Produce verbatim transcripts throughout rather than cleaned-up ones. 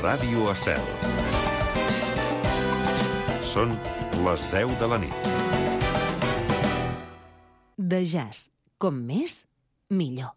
Ràdio Estel. Són les deu de la nit. De jazz, com més, millor.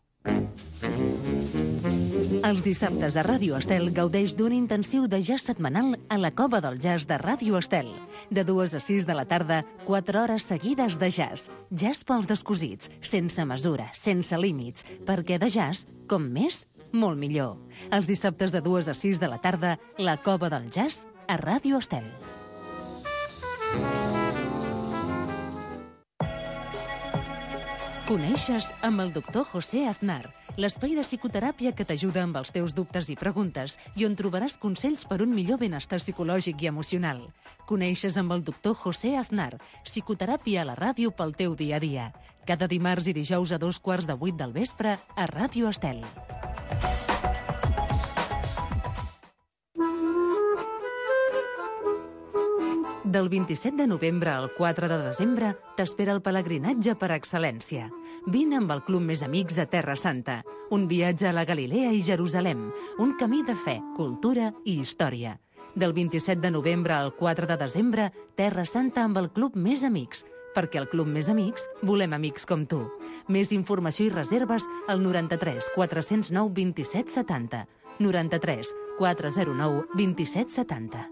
Els dissabtes a Ràdio Estel gaudeix d'un intensiu de jazz setmanal a la Cova del Jazz de Ràdio Estel. De dues a sis de la tarda, quatre hores seguides de jazz. Jazz pels descosits, sense mesura, sense límits, perquè de jazz, com més, molt millor. Els dissabtes de dues a sis de la tarda, la Cova del Jazz a Ràdio Estel. Coneixes amb el doctor José Aznar, l'espai de psicoteràpia que t'ajuda amb els teus dubtes i preguntes i on trobaràs consells per un millor benestar psicològic i emocional. Coneixes amb el doctor José Aznar, psicoteràpia a la ràdio pel teu dia a dia. Cada dimarts i dijous a dos quarts de vuit del vespre a Ràdio Estel. Del vint-i-set de novembre al quatre de desembre t'espera el pelegrinatge per excel·lència. Vine amb el Club Més Amics a Terra Santa, un viatge a la Galilea i Jerusalem, un camí de fe, cultura i història. Del vint-i-set de novembre al quatre de desembre, Terra Santa amb el Club Més Amics, perquè al Club Més Amics volem amics com tu. Més informació i reserves al noranta-tres quatre-cents nou vint-i-set setanta. noranta-tres quatre zero nou vint-i-set setanta.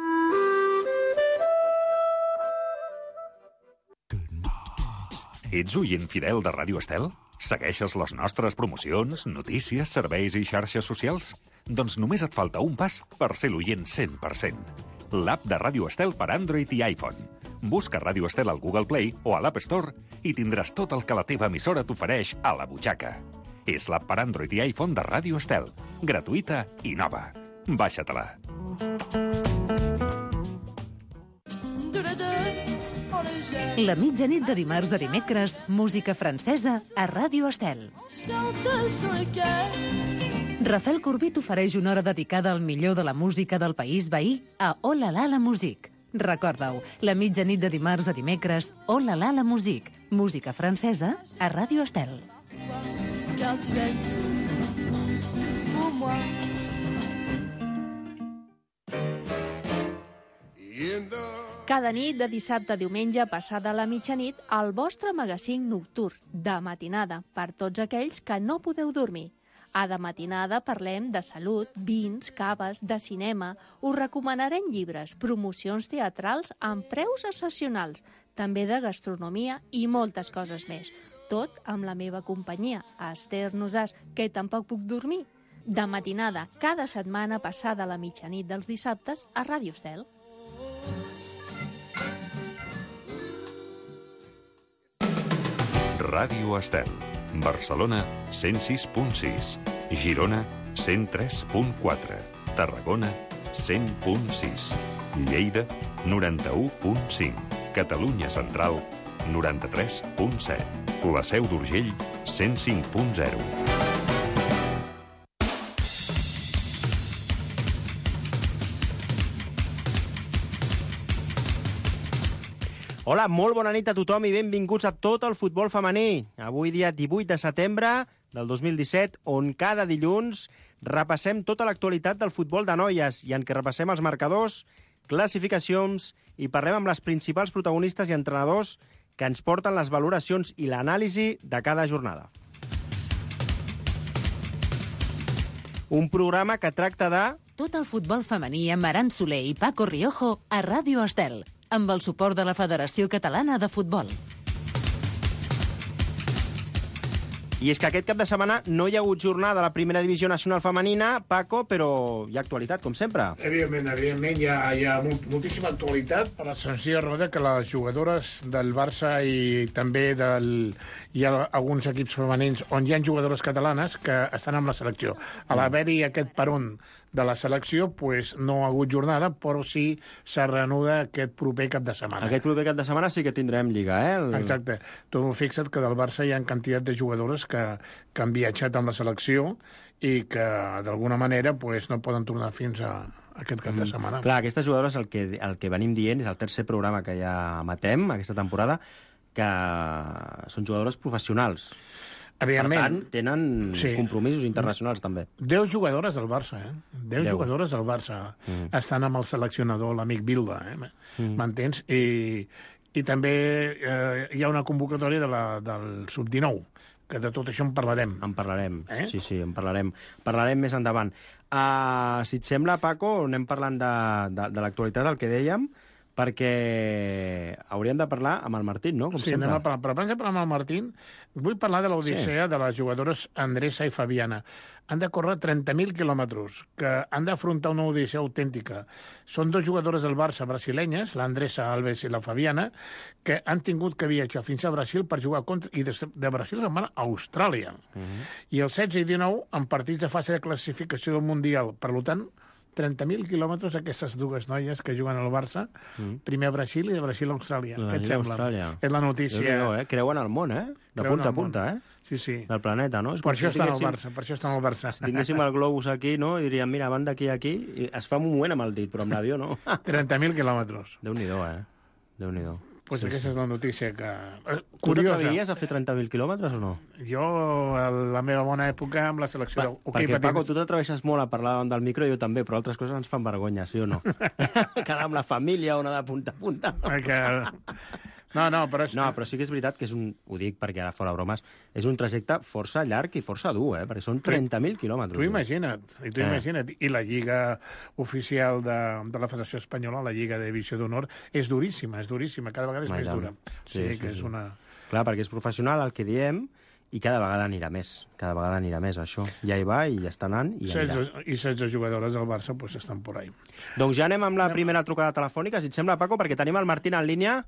Ets oient fidel de Ràdio Estel? Segueixes les nostres promocions, notícies, serveis i xarxes socials? Doncs només et falta un pas per ser l'oient cent per cent. L'app de Ràdio Estel per Android i iPhone. Busca Ràdio Estel al Google Play o a l'App Store i tindràs tot el que la teva emissora t'ofereix a la butxaca. És l'app per Android i iPhone de Ràdio Estel. Gratuïta i nova. Baixa-te-la. La mitjanit de dimarts a dimecres, música francesa a Ràdio Estel. Rafael Corbí t'ofereix una hora dedicada al millor de la música del país veí a Oh la la la musique. Recorda-ho, la mitjanit de dimarts a dimecres, Oh la la la musique, música francesa a Ràdio Estel. Cada nit, de dissabte a diumenge, passada la mitjanit, el vostre magazín nocturn, de matinada, per tots aquells que no podeu dormir. A de matinada parlem de salut, vins, caves, de cinema, us recomanarem llibres, promocions teatrals amb preus excepcionals, també de gastronomia i moltes coses més. Tot amb la meva companyia, Esther Nosàs, que tampoc puc dormir. De matinada, cada setmana passada la mitjanit dels dissabtes a Ràdio Estel. Ràdio Estel. Barcelona, cent sis punt sis. Girona, cent tres punt quatre. Tarragona, cent punt sis. Lleida, noranta-u punt cinc. Catalunya Central, noranta-tres punt set. La Seu d'Urgell, cent cinc punt zero. Hola, molt bona nit a tothom i benvinguts a tot el futbol femení. Avui dia divuit de setembre del dos mil disset, on cada dilluns repassem tota l'actualitat del futbol de noies i en què repassem els marcadors, classificacions i parlem amb les principals protagonistes i entrenadors que ens porten les valoracions i l'anàlisi de cada jornada. Un programa que tracta de... Tot el futbol femení amb Aran Soler i Paco Riojo a Ràdio Estel, amb el suport de la Federació Catalana de Futbol. I és que aquest cap de setmana no hi ha hagut jornada de la primera divisió nacional femenina, Paco, però hi ha actualitat, com sempre. Evidentment, evidentment, hi ha, hi ha moltíssima actualitat per la senzilla raó que les jugadores del Barça i també del, hi ha alguns equips femenins on hi ha jugadores catalanes que estan amb la selecció. A l'haver-hi aquest peron de la selecció, pues, no ha hagut jornada, però sí s'ha reanuda aquest proper cap de setmana. Aquest proper cap de setmana sí que tindrem Lliga, eh? El... Exacte. Tu fixa't que del Barça hi ha quantitat de jugadores que, que han viatjat amb la selecció i que, d'alguna manera, pues, no poden tornar fins a aquest cap de setmana. Mm. Clar, aquestes jugadores, el que, el que venim dient, és el tercer programa que ja matem aquesta temporada, que són jugadores professionals. Evidentment. Per tant, tenen sí. compromisos internacionals, també. Deu jugadores del Barça, eh? Deu, Deu. jugadores del Barça mm. estan amb el seleccionador, l'amic Bilda, eh? Mm. M'entens? I, I també eh, hi ha una convocatòria de la, del sub dinou, que de tot això en parlarem. En parlarem, eh? sí, sí, en parlarem. Parlarem més endavant. Uh, si et sembla, Paco, anem parlant de, de, de l'actualitat, el que dèiem, perquè hauríem de parlar amb el Martín, no? Com sí, sempre. anem a parlar. Però abans de parlar amb el Martín, vull parlar de l'odissea sí. de les jugadores Andressa i Fabiana. Han de córrer trenta mil quilòmetres, que han d'afrontar una odissea autèntica. Són dos jugadores del Barça brasilenyes, l'Andressa Alves i la Fabiana, que han tingut que viatjar fins a Brasil per jugar contra... I de, de Brasil se'n van a Austràlia. Uh -huh. I el setze i dinou en partits de fase de classificació del Mundial. Per tant, trenta mil quilòmetres aquestes dues noies que juguen al Barça, mm. primer a Brasil i de Brasil a Austràlia. La Què et sembla? Austràlia. És la notícia... No, eh? Creuen el món, eh? De punta a punta, eh? Sí, sí. Del planeta, no? És per això estan al Barça, per això estan al Barça. Si tinguéssim el globus aquí, no? I diríem, mira, van d'aquí a aquí, i es fa un moment amb el dit, però amb l'avió no. trenta mil quilòmetres. Déu-n'hi-do, eh? Déu-n'hi-do. Pues sí, aquesta sí. és la notícia que... Eh, tu t'atreviries a fer trenta mil quilòmetres o no? Jo, a la meva bona època, amb la selecció... Va, okay, perquè, Paco, tu t'atreveixes molt a parlar davant del micro, jo també, però altres coses ens fan vergonya, sí o no? Quedar amb la família o anar de punta a punta. Perquè... No, no, però... És... No, però sí que és veritat que és un... Ho dic perquè ara fora bromes, és un trajecte força llarg i força dur, eh? Perquè són trenta mil quilòmetres. Tu imagina't, i tu eh. imagina't. I la lliga oficial de, de la Federació Espanyola, la Lliga de Divisió d'Honor, és duríssima, és duríssima, cada vegada és Mai més dura. Sí, sí, que sí, és sí. una... Clar, perquè és professional el que diem, i cada vegada anirà més. Cada vegada anirà més, això. Ja hi va i ja està anant i anirà. I setze jugadores del Barça pues, estan por ahí. Doncs ja anem amb la primera trucada telefònica, si et sembla, Paco, perquè tenim el Martín en línia.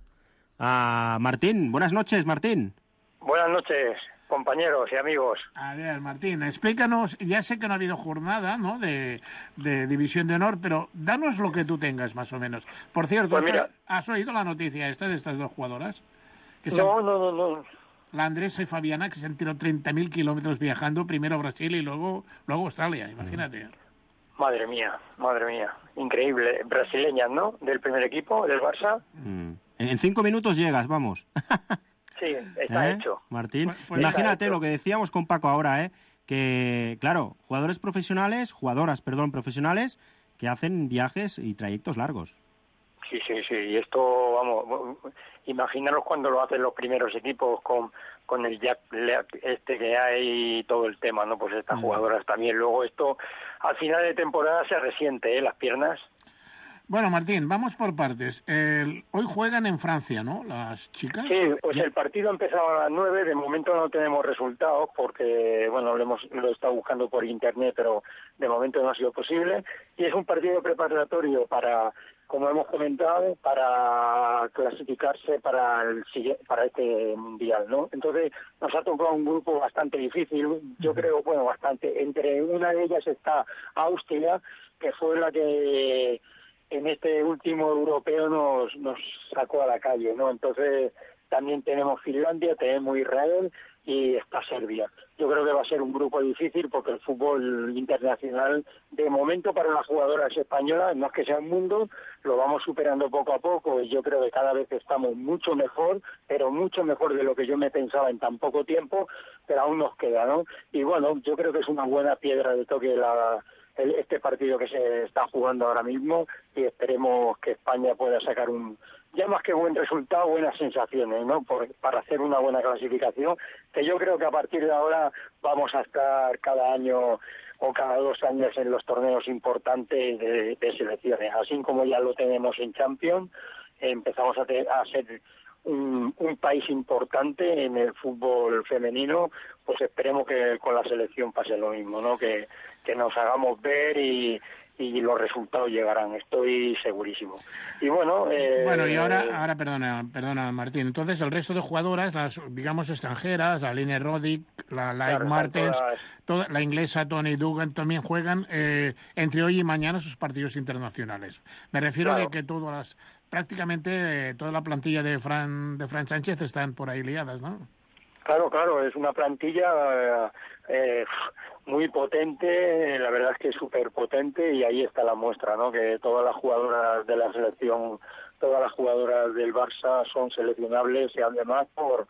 Uh, Martín, buenas noches, Martín. Buenas noches, compañeros y amigos. A ver, Martín, explícanos, ya sé que no ha habido jornada, ¿no?, de, de División de Honor, pero danos lo que tú tengas, más o menos. Por cierto, pues mira, ¿has oído la noticia esta de estas dos jugadoras? Que no, se... no, no, no. La Andressa y Fabiana, que se han tirado treinta mil kilómetros viajando, primero a Brasil y luego, luego a Australia, imagínate. Madre mía, madre mía, increíble. Brasileñas, ¿no?, del primer equipo, del Barça. Mm. En cinco minutos llegas, vamos. Sí, está ¿Eh? hecho. Martín, pues, pues imagínate hecho. lo que decíamos con Paco ahora, ¿eh? Que, claro, jugadores profesionales, jugadoras, perdón, profesionales, que hacen viajes y trayectos largos. Sí, sí, sí. Y esto, vamos, imaginaros cuando lo hacen los primeros equipos con, con el jack este que hay y todo el tema, ¿no? Pues estas mm. jugadoras también. Luego esto, al final de temporada se resiente, ¿eh? Las piernas. Bueno, Martín, vamos por partes. Eh, hoy juegan en Francia, ¿no?, las chicas. Sí, pues el partido ha empezado a las nueve. De momento no tenemos resultados porque, bueno, lo hemos lo he estado buscando por internet, pero de momento no ha sido posible. Y es un partido preparatorio para, como hemos comentado, para clasificarse para el para este mundial, ¿no? Entonces nos ha tocado un grupo bastante difícil. Yo creo, bueno, bastante. Entre una de ellas está Austria, que fue la que en este último europeo nos, nos sacó a la calle, ¿no? Entonces también tenemos Finlandia, tenemos Israel y está Serbia. Yo creo que va a ser un grupo difícil porque el fútbol internacional, de momento para las jugadoras españolas, no es que sea un mundo, lo vamos superando poco a poco y yo creo que cada vez estamos mucho mejor, pero mucho mejor de lo que yo me pensaba en tan poco tiempo, pero aún nos queda, ¿no? Y bueno, yo creo que es una buena piedra de toque la... este partido que se está jugando ahora mismo y esperemos que España pueda sacar un, ya más que buen resultado, buenas sensaciones, ¿no? Por, para hacer una buena clasificación, que yo creo que a partir de ahora vamos a estar cada año o cada dos años en los torneos importantes de, de selecciones, así como ya lo tenemos en Champions, empezamos a, te, a ser un, un país importante en el fútbol femenino, pues esperemos que con la selección pase lo mismo, ¿no? Que, que nos hagamos ver y, y los resultados llegarán, estoy segurísimo. Y bueno... Eh, bueno, y ahora, ahora perdona, perdona, Martín, entonces el resto de jugadoras, las digamos extranjeras, la Line Roddick, la Laik claro, Martens, todas... toda, la inglesa Tony Dugan también juegan eh, entre hoy y mañana sus partidos internacionales. Me refiero claro. de que todas las, prácticamente eh, toda la plantilla de Fran, de Fran Sánchez están por ahí liadas, ¿no? Claro, claro, es una plantilla eh, muy potente, la verdad es que es súper potente y ahí está la muestra, ¿no? Que todas las jugadoras de la selección, todas las jugadoras del Barça son seleccionables y además por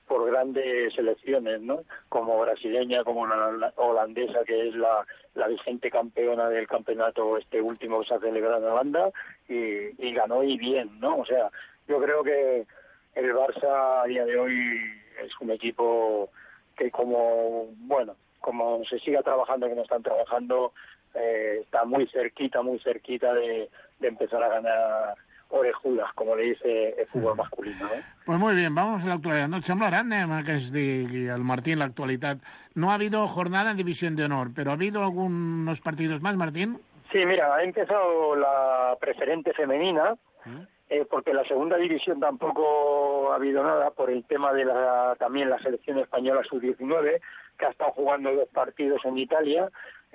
por grandes selecciones, ¿no? Como brasileña, como la holandesa, que es la, la vigente campeona del campeonato este último que se ha celebrado en Holanda, y, y ganó y bien, ¿no? O sea, yo creo que el Barça a día de hoy es un equipo que como, bueno, como se siga trabajando como están trabajando, eh, está muy cerquita, muy cerquita de, de empezar a ganar orejudas, como le dice el fútbol masculino, ¿eh? Pues muy bien, vamos a la actualidad. No et sembla gran, eh, que es digui el Martín, la actualidad. No ha habido jornada en División de Honor, pero ¿ha habido algunos partidos más, Martín? Sí, mira, ha empezado la preferente femenina, eh, porque la segunda división tampoco ha habido nada por el tema de la también la selección española sub diecinueve, que ha estado jugando dos partidos en Italia,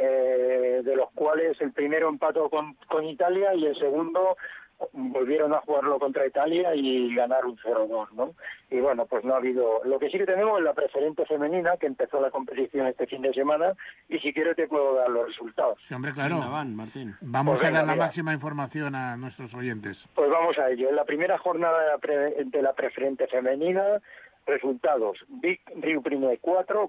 eh, de los cuales el primero empató con, con Italia y el segundo volvieron a jugarlo contra Italia y ganaron cero dos, ¿no? Y bueno, pues no ha habido... Lo que sí que tenemos es la preferente femenina, que empezó la competición este fin de semana, y si quieres te puedo dar los resultados. Sí, hombre, claro. Venga, van, Martín. Vamos Pues venga, a dar la mira. máxima información a nuestros oyentes. Pues vamos a ello. En la primera jornada de la, pre- de la preferente femenina, resultados: Vic Riu Primer cuatro,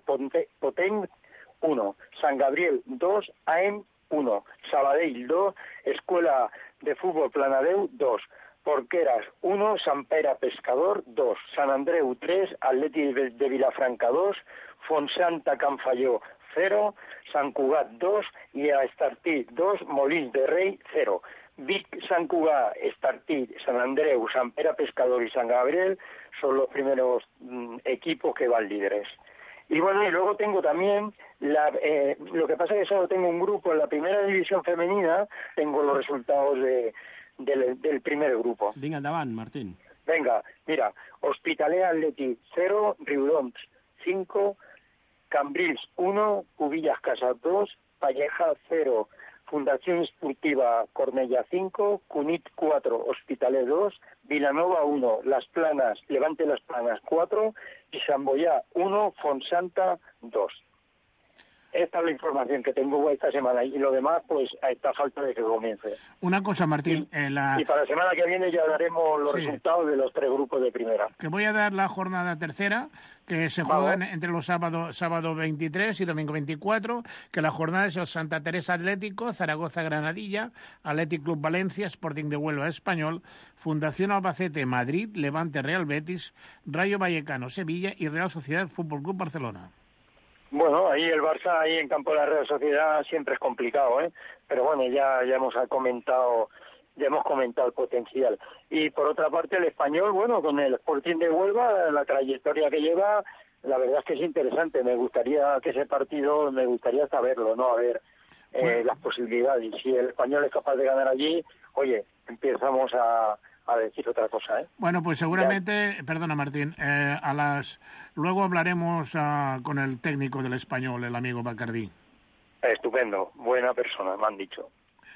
Potén uno, San Gabriel dos, A E M uno, Sabadell dos, Escuela de Fútbol Planadeu dos, Porqueras uno, Sant Pere Pescador dos, San Andreu tres, Atleti de de Vilafranca dos, Fonsanta Canfalló cero, Sant Cugat dos y a Estartí dos, Molins de Rei cero. Vic, Sant Cugat, Estartí, San Andreu, Sant Pere Pescador y San Gabriel son los primeros mm, equipos que van líderes. Y bueno, y luego tengo también, la, eh, lo que pasa es que solo tengo un grupo en la primera división femenina, tengo los resultados de, del, del primer grupo. Vinga, endavant, Martín. Venga, mira, Hospitalet Atleti cero, Riudoms cinco, Cambrils uno, Cubillas Casas dos, Palleja cero, Fundación Esportiva Cornellà cinco, Cunit cuatro, Hospitalet dos, Vilanova uno, Las Planas, Levante Las Planas cuatro y Sant Boià uno, Fonsanta dos. Esta es la información que tengo esta semana y lo demás pues está a falta de que comience. Una cosa, Martín, Y, eh, la... y para la semana que viene ya daremos los Sí. resultados de los tres grupos de primera. que voy a dar la jornada tercera, que se Vamos. juega entre los sábados sábado veintitrés y domingo veinticuatro, que la jornada es el Santa Teresa Atlético, Zaragoza Granadilla, Athletic Club Valencia, Sporting de Huelva Español, Fundación Albacete Madrid, Levante Real Betis, Rayo Vallecano Sevilla y Real Sociedad Fútbol Club Barcelona. Bueno, ahí el Barça, ahí en campo de la Real Sociedad siempre es complicado, ¿eh? Pero bueno, ya ya hemos comentado, ya hemos comentado el potencial. Y por otra parte el Español, bueno, con el Sporting de Huelva, la trayectoria que lleva, la verdad es que es interesante. Me gustaría que ese partido, me gustaría saberlo, ¿no? A ver eh, Bueno. las posibilidades. Y si el Español es capaz de ganar allí, oye, empezamos a a decir otra cosa, ¿eh? Bueno, pues seguramente, ya. Perdona Martín, eh, a las luego hablaremos uh, con el técnico del Español, el amigo Bacardí. Estupendo, buena persona, me han dicho.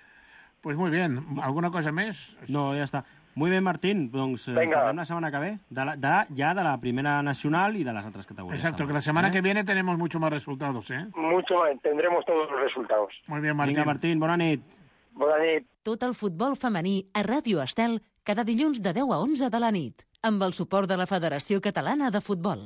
Pues muy bien, ¿alguna cosa més? No, ja està. Muy bé, Martín, doncs eh, Venga. parlem la setmana que ve, de la, de, ja de la primera nacional y de las otras categorías. Exacto, també. que la semana ¿Eh? que viene tenemos mucho más resultados, ¿eh? Mucho más, tendremos todos los resultados. Muy bien, Martín. Vinga, Martín, bona nit. Bona nit. Tot el futbol femení a Ràdio Estel cada dilluns de deu a onze de la nit, amb el suport de la Federació Catalana de Futbol.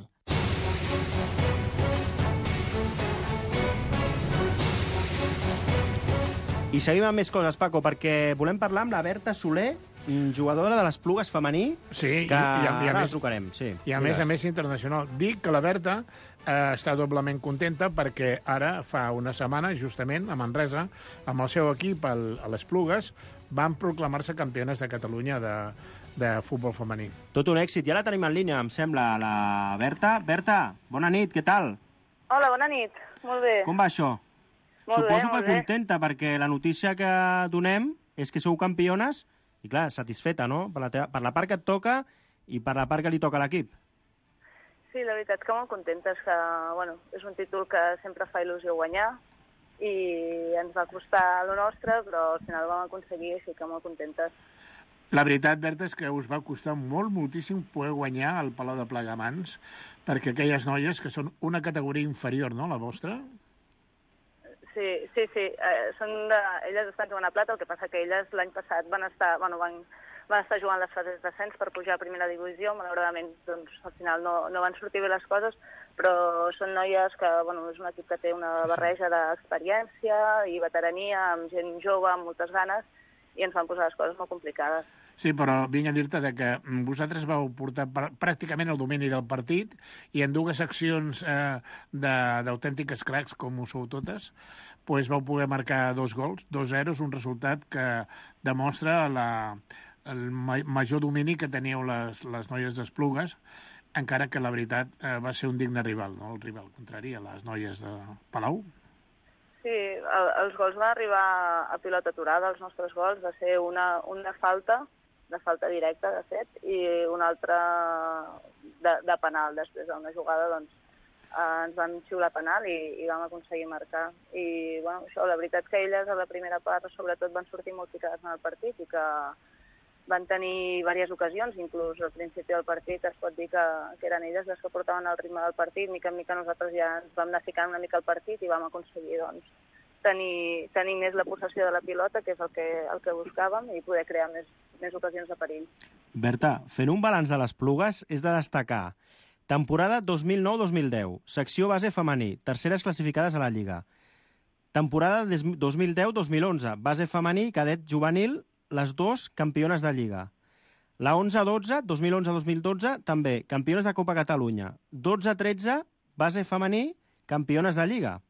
I seguim amb més coses, Paco, perquè volem parlar amb la Berta Soler, jugadora de les Plugues femení, Sí, que i, i, a, i a ara més, la trucarem. Sí, I a més a més internacional. Dic que la Berta eh, està doblement contenta perquè ara, fa una setmana, justament, a Manresa, amb el seu equip, el, a les Plugues, van proclamar-se campiones de Catalunya de, de futbol femení. Tot un èxit. Ja la tenim en línia, em sembla, la Berta. Berta, bona nit, què tal? Hola, bona nit. Molt bé. Com va això? Molt bé, Suposo molt que bé. contenta, perquè la notícia que donem és que sou campiones i, clar, satisfeta, no? Per la, teva, per la part que et toca i per la part que li toca a l'equip. Sí, la veritat que molt contenta. És que, bueno, és un títol que sempre fa il·lusió guanyar i ens va costar lo nostre, però al final ho vam aconseguir, així que molt contentes. La veritat, Berta, és que us va costar molt, moltíssim poder guanyar el Palau de Plegamans, perquè aquelles noies que són una categoria inferior, no?, la vostra? Sí, sí, sí. Eh, són de... Elles estan jugant a plata, el que passa que elles l'any passat van estar... Bueno, van, van estar jugant les fases d'ascens per pujar a primera divisió. Malauradament, doncs, al final no, no van sortir bé les coses, però són noies que, bueno, és un equip que té una barreja d'experiència i veterania, amb gent jove, amb moltes ganes, i ens van posar les coses molt complicades. Sí, però vinc a dir-te que vosaltres vau portar pràcticament el domini del partit i en dues accions eh, d'autèntiques cracs, com ho sou totes, pues vau poder marcar dos gols, dos zeros, un resultat que demostra la, el major domini que teníeu les, les noies d'Esplugues, encara que la veritat eh, va ser un digne rival, no? El rival contrari a les noies de Palau. Sí, el, els gols van arribar a pilota aturada, els nostres gols, va ser una, una falta, de falta directa, de fet, i una altra de, de penal. Després d'una jugada, doncs, eh, ens vam xiular penal i, i vam aconseguir marcar. I, bueno, això, la veritat que elles a la primera part, sobretot, van sortir molt ficades en el partit i que van tenir diverses ocasions, inclús al principi del partit es pot dir que, que eren elles les que portaven el ritme del partit. Mica en mica nosaltres ja ens vam anar ficant una mica al partit i vam aconseguir, doncs, tenir, tenir més la possessió de la pilota, que és el que, el que buscàvem, i poder crear més, més ocasions de perill. Berta, fent un balanç de les Plugues és de destacar temporada dos mil nou dos mil deu, secció base femení, terceres classificades a la Lliga. Temporada dos mil deu dos mil onze, base femení, cadet juvenil, les dues campiones de Lliga. La onze dotze, dos mil onze dos mil dotze, també campiones de Copa Catalunya. dotze tretze, base femení, campiones de Lliga.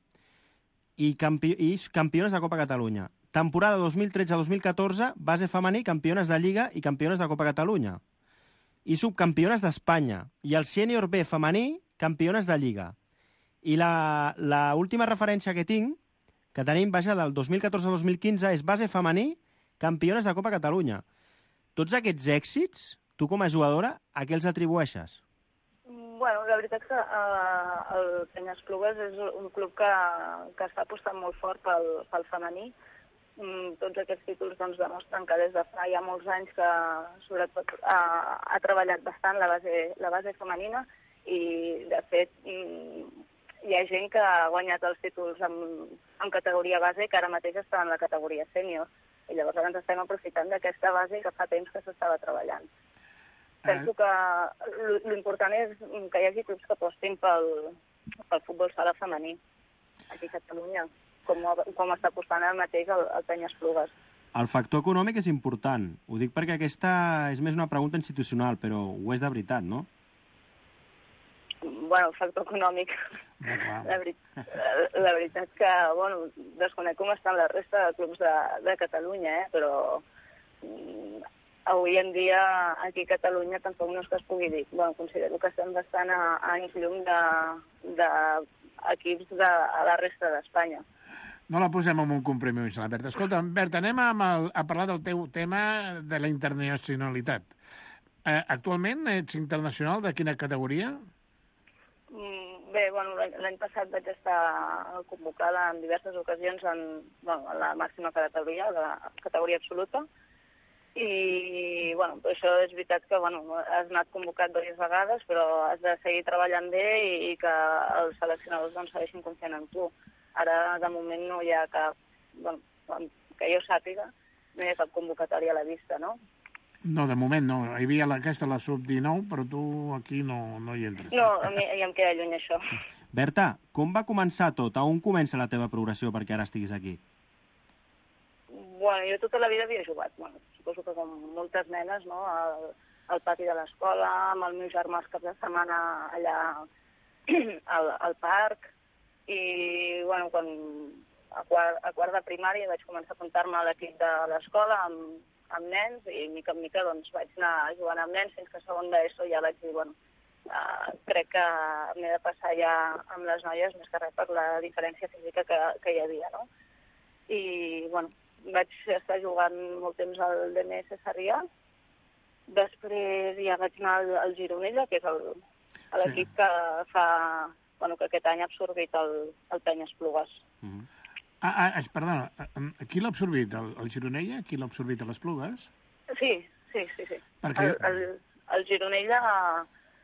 I, campi i campiones de Copa Catalunya. Temporada dos mil tretze dos mil catorze, base femení, campiones de Lliga i campiones de Copa Catalunya. I subcampiones d'Espanya. I el sènior B femení, campiones de Lliga. I l'última referència que tinc, que tenim, vaja, del dos mil catorze dos mil quinze, és base femení, campiones de Copa Catalunya. Tots aquests èxits, tu com a jugadora, a què els atribueixes? Bueno, la veritat és que uh, el Penyesplugues és un club que, que està apostant molt fort pel, pel femení. Mm, tots aquests títols doncs, demostren que des de fa ja molts anys que sobretot ha, ha treballat bastant la base, la base femenina i, de fet, mm, hi ha gent que ha guanyat els títols en, en categoria base que ara mateix està en la categoria sènior. I llavors ara ens estem aprofitant d'aquesta base que fa temps que s'estava treballant. Penso que l'important és que hi hagi clubs que apostin pel, pel futbol sala femení aquí a Catalunya, com, com està apostant ara mateix el, el Penyesplugues. El factor econòmic és important. Ho dic perquè aquesta és més una pregunta institucional, però ho és de veritat, no? Bueno, el factor econòmic. La, veri la veritat que, bueno, desconec com estan la resta de clubs de, de Catalunya, eh? Però avui en dia, aquí a Catalunya, tampoc no és que es pugui dir. Bueno, considero que estem bastant a, a anys llum d'equips de, de, a la resta d'Espanya. No la posem en un compromís, la Berta. Escolta, Berta, anem a, el, a parlar del teu tema de la internacionalitat. Eh, actualment ets internacional de quina categoria? Mm, bé, bueno, l'any passat vaig estar convocada en diverses ocasions en, bueno, en la màxima categoria, la categoria absoluta. I, bueno, això és veritat que, bueno, has anat convocat diverses vegades, però has de seguir treballant bé i, i que els seleccionadors doncs, segueixin confiant en tu. Ara, de moment, no hi ha cap, bueno, que jo sàpiga, no hi ha cap convocatòria a la vista, no? No, de moment no. Hi havia aquesta, la sub dinou, però tu aquí no, no hi entres. No, a mi ja em queda lluny això. Berta, com va començar tot? A on comença la teva progressió perquè ara estiguis aquí? Bueno, jo tota la vida havia jugat, bueno, suposo que com moltes nenes, no?, al, al pati de l'escola, amb el meu germà els caps de setmana allà al, al parc, i, bueno, quan a quart, a quart de primària vaig començar a apuntar-me a l'equip de l'escola amb, amb nens, i mica en mica doncs, vaig anar jugant amb nens fins que a segon d'ESO ja vaig dir, bueno, uh, crec que m'he de passar ja amb les noies, més que res per la diferència física que, que hi havia, no? I, bueno, vaig estar jugant molt temps al D M S Sarrià, després ja vaig anar al, al Gironella, que és l'equip sí. que fa, bueno, que aquest any ha absorbit el, el Penyesplugues. Uh -huh. ah, ah, perdona, qui l'ha absorbit? El, el Gironella? Qui l'ha absorbit a les Plugues? Sí, sí, sí. sí. Perquè... El, el, el Gironella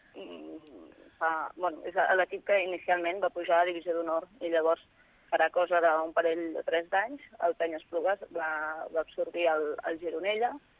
fa, bueno, és l'equip que inicialment va pujar a Divisió d'Honor, i llavors farà cosa d'un parell o tres d'anys, el Penyesplugues va, va absorbir el, el Gironella,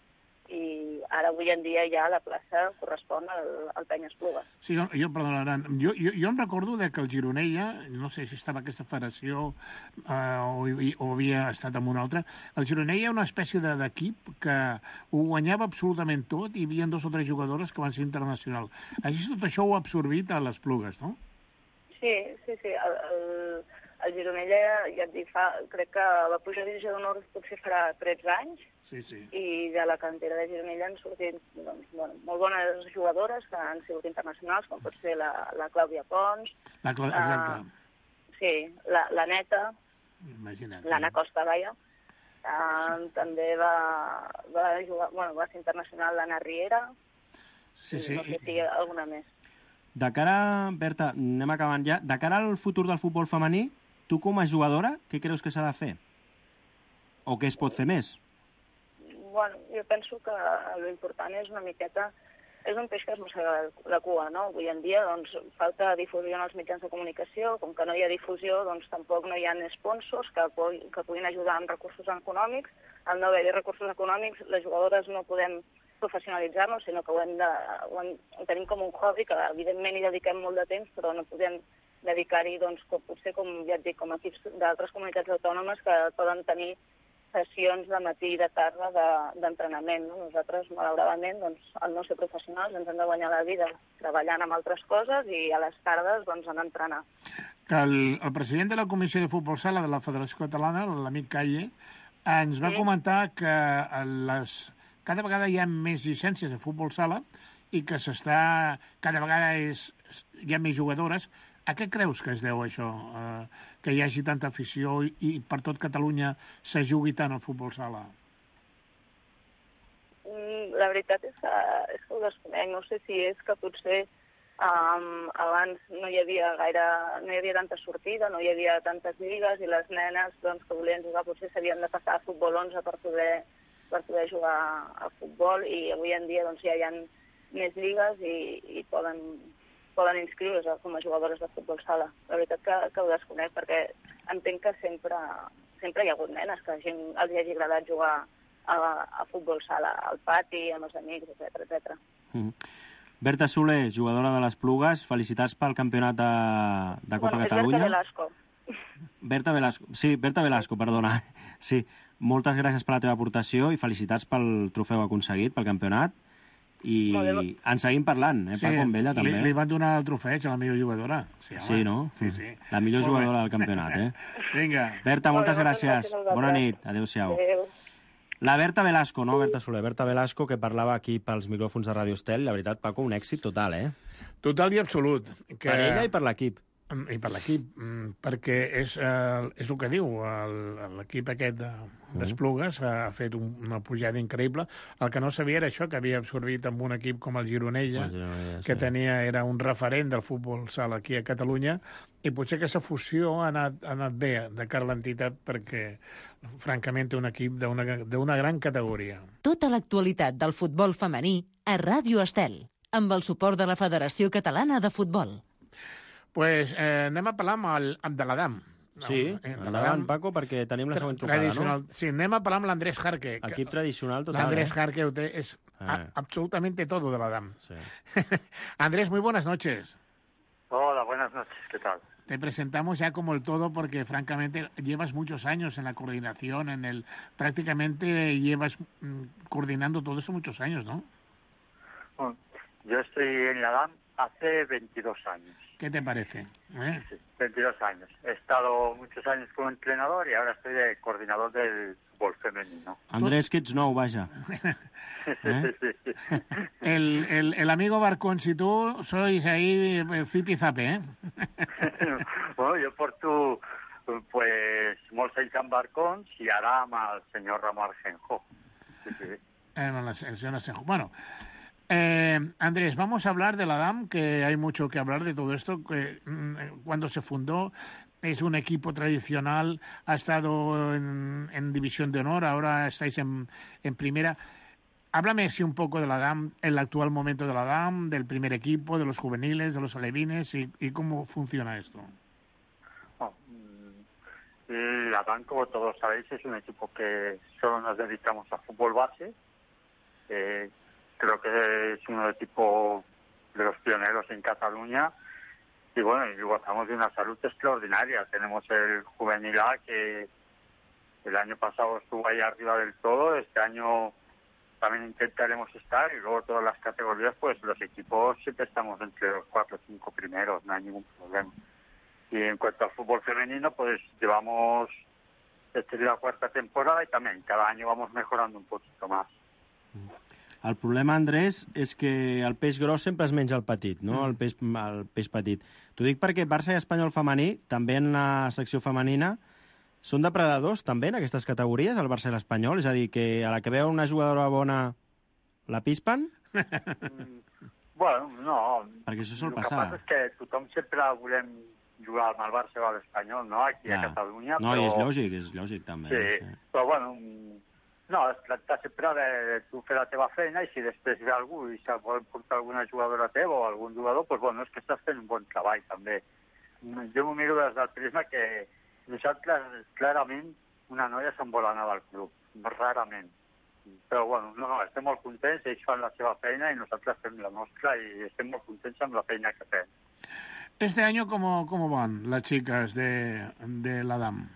i ara avui en dia ja la plaça correspon al, al Penya Esplugues. Sí, jo, jo perdona, Aran, jo, jo, jo em recordo de que el Gironella, no sé si estava aquesta federació eh, o, o havia estat en una altra, el Gironella era una espècie de- d'equip que ho guanyava absolutament tot i hi havia dos o tres jugadores que van ser internacionals. Així tot això ho ha absorbit a les Plugues, no? Sí, sí, sí. El, el, el Gironella, ja et dic, fa, crec que la puja a divisió d'honor potser farà tretze anys, Sí, sí. i de la cantera de Gironella han sortit doncs, bueno, molt bones jugadores que han sigut internacionals, com pot ser la, la Clàudia Pons, La, Cla- exacte. uh, sí, la, la Neta, Imagina't. l'Anna Costa, vaja. Uh, també va, va jugar, bueno, va ser internacional l'Anna Riera, Sí, i sí. no sé si alguna més. De cara, Berta, anem acabant ja, de cara al futur del futbol femení, tu com a jugadora, què creus que s'ha de fer? O què es pot fer més? Bueno, jo penso que l'important és una miqueta... És un peix que es mossega la cua, no? Avui en dia, doncs, falta difusió en els mitjans de comunicació. Com que no hi ha difusió, doncs tampoc no hi ha sponsors que, pu que puguin ajudar amb recursos econòmics. Al no haver-hi recursos econòmics, les jugadores no podem professionalitzar-nos, sinó que ho, hem de, ho, hem, ho tenim com un hobby, que evidentment hi dediquem molt de temps, però no podem dedicar-hi, doncs, com, potser, com ja et dic, com equips d'altres comunitats autònomes que poden tenir sessions de matí i de tarda d'entrenament. De, no? Nosaltres, malauradament, doncs, al no ser professionals, ens hem de guanyar la vida treballant amb altres coses i a les tardes doncs, anar a entrenar. Que el, el president de la Comissió de Futbol Sala de la Federació Catalana, l'amic Calle, ens va Sí. comentar que les, cada vegada hi ha més llicències de futbol sala i que s'està... Cada vegada és, hi ha més jugadores. A què creus que es deu això? Eh, que hi hagi tanta afició i, i per tot Catalunya se jugui tant al futbol sala? Mm, La veritat és que, és que ho desconec. No sé si és que potser um, abans no hi havia gaire, no hi havia tanta sortida, no hi havia tantes lligues i les nenes doncs, que volien jugar potser s'havien de passar a futbol onze per poder, per poder jugar a futbol, i avui en dia doncs, ja hi ha més lligues i, i poden, poden inscriure's com a jugadores de futbol sala. La veritat que, que ho desconec, perquè entenc que sempre, sempre hi ha hagut nenes que a gent els hi hagi agradat jugar a, a futbol sala, al pati, amb els amics, etcètera, etcètera. Mm. Berta Soler, jugadora de les Plugues, felicitats pel campionat de, de Copa Bueno, és Catalunya. Berta Velasco. Berta Velasco, sí, Berta Velasco, perdona. Sí, moltes gràcies per la teva aportació i felicitats pel trofeu aconseguit, pel campionat. I Molt bé. en seguim parlant, eh, Paco, amb ella també. Li, li van donar el trofeig a la millor jugadora. Sí, home. Sí, no? Sí, sí. La millor Molt jugadora bé. del campionat, eh? Vinga. Berta, Molt bé, moltes moltes gràcies. gràcies a vosaltres. Bona nit. Adéu-siau. Adéu. La Berta Velasco, no Berta Soler, Berta Velasco, que parlava aquí pels micròfons de Radio Estel. La veritat, Paco, un èxit total, eh? Total i absolut. Que... Per ella i per l'equip. I per l'equip, mm, perquè és, eh, és el que diu, el- l'equip aquest de- d'Esplugues ha fet un, una pujada increïble. El que no sabia era això, que havia absorbit amb un equip com el Gironella, El Gironella, sí. que tenia, era un referent del futbol sala aquí a Catalunya, i potser aquesta fusió ha anat, ha anat bé de cara a l'entitat, perquè francament té un equip d'una d'una gran categoria. Tota l'actualitat del futbol femení a Ràdio Estel, amb el suport de la Federació Catalana de Futbol. Pues, eh, anem a parlar amb, el, amb de l'Adam. Sí, Eh, de endavant, l'Adam. Paco, perquè tenim la següent trucada, Tradicional. no? Sí, anem a parlar amb l'Andrés Jarque. que- Equip tradicional total, L'Andrés eh? Jarque ho té, és a, Eh. absolutamente todo de l'Adam. Sí. Andrés, muy buenas noches. Hola, buenas noches, ¿qué tal? Te presentamos ya como el todo porque, francamente, llevas muchos años en la coordinación, en el prácticamente llevas mm, coordinando todo eso muchos años, ¿no? Bueno, yo estoy en la D A M hace veintidós años. ¿Qué te parece? ¿Eh? Sí, veintidós años. He estado muchos años como entrenador y ahora estoy de coordinador del fútbol femenino. Andrés, que ets nou, vaja. Sí, sí, sí. El, el, el amigo Barcón, si tú sois ahí eh, zipi-zape, ¿eh? Bueno, jo porto pues, molts anys amb barcons i ara amb el senyor Ramon Argenjo. Sí, sí. Eh, no, la- el señor Asenjo. Bueno, eh, Andrés, vamos a hablar de la D A M, que hay mucho que hablar de todo esto. Que, mm, cuando se fundó, es un equipo tradicional, ha estado en, en División de Honor, ahora estáis en, en Primera. Háblame así un poco de la D A M, el actual momento de la D A M, del primer equipo, de los juveniles, de los alevines y, y cómo funciona esto. Bueno, mm, la D A M, como todos sabéis, es un equipo que solo nos dedicamos a fútbol base. Eh, creo que es uno de tipo de los pioneros en Cataluña. Y bueno, y gozamos de una salud extraordinaria. Tenemos el Juvenil A, que el año pasado estuvo ahí arriba del todo. Este año también intentaremos estar. Y luego todas las categorías, pues los equipos siempre estamos entre los cuatro o cinco primeros, no hay ningún problema. Y en cuanto al fútbol femenino, pues llevamos, esta es la cuarta temporada y también cada año vamos mejorando un poquito más. El problema, Andrés, és que el peix gros sempre es menja el petit, no? El peix, el peix petit. T'ho dic perquè Barça i Espanyol femení, també en la secció femenina, són depredadors també en aquestes categories, el Barça i l'Espanyol? És a dir, que a la que veu una jugadora bona la pispen? Mm, bueno, no. Perquè això sol el passar. El que passa és que tothom sempre volem jugar amb el Barça o a l'Espanyol, no? Aquí ja. a Catalunya. No, però... i és lògic, és lògic també. Sí, sí. Però bueno... No, es tracta sempre de tu fer la teva feina i si després ve algú i se vol portar alguna jugadora teva o algun jugador, doncs bueno, és que estàs fent un bon treball també. Jo m'ho miro des del prisma que nosaltres clarament una noia se'n vol anar del club, rarament. Però bueno, no, no, estem molt contents, ells fan la seva feina i nosaltres fem la nostra i estem molt contents amb la feina que fem. Este año, ¿cómo, cómo van las chicas de, de la D A M?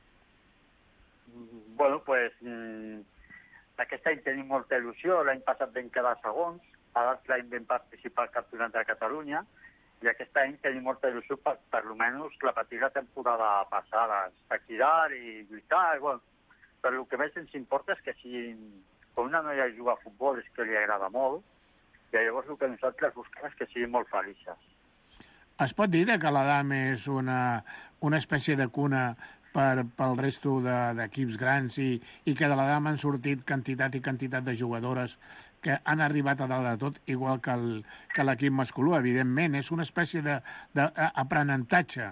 Bueno, pues mmm, aquest any tenim molta il·lusió. L'any passat vam quedar segons, l'altre any vam participar al Campionat de Catalunya i aquest any tenim molta il·lusió per, per almenys repetir la temporada passada, estirar i lluitar. Bueno, però el que més ens importa és que si quan una noia juga a futbol és que li agrada molt i llavors el que nosaltres busquem és que siguin molt felices. Es pot dir que la D A M és una, una espècie de cuna per, pel resto d'equips grans i, i que de la D A M han sortit quantitat i quantitat de jugadores que han arribat a dalt de tot, igual que el, que l'equip masculí, evidentment. És una espècie d'aprenentatge.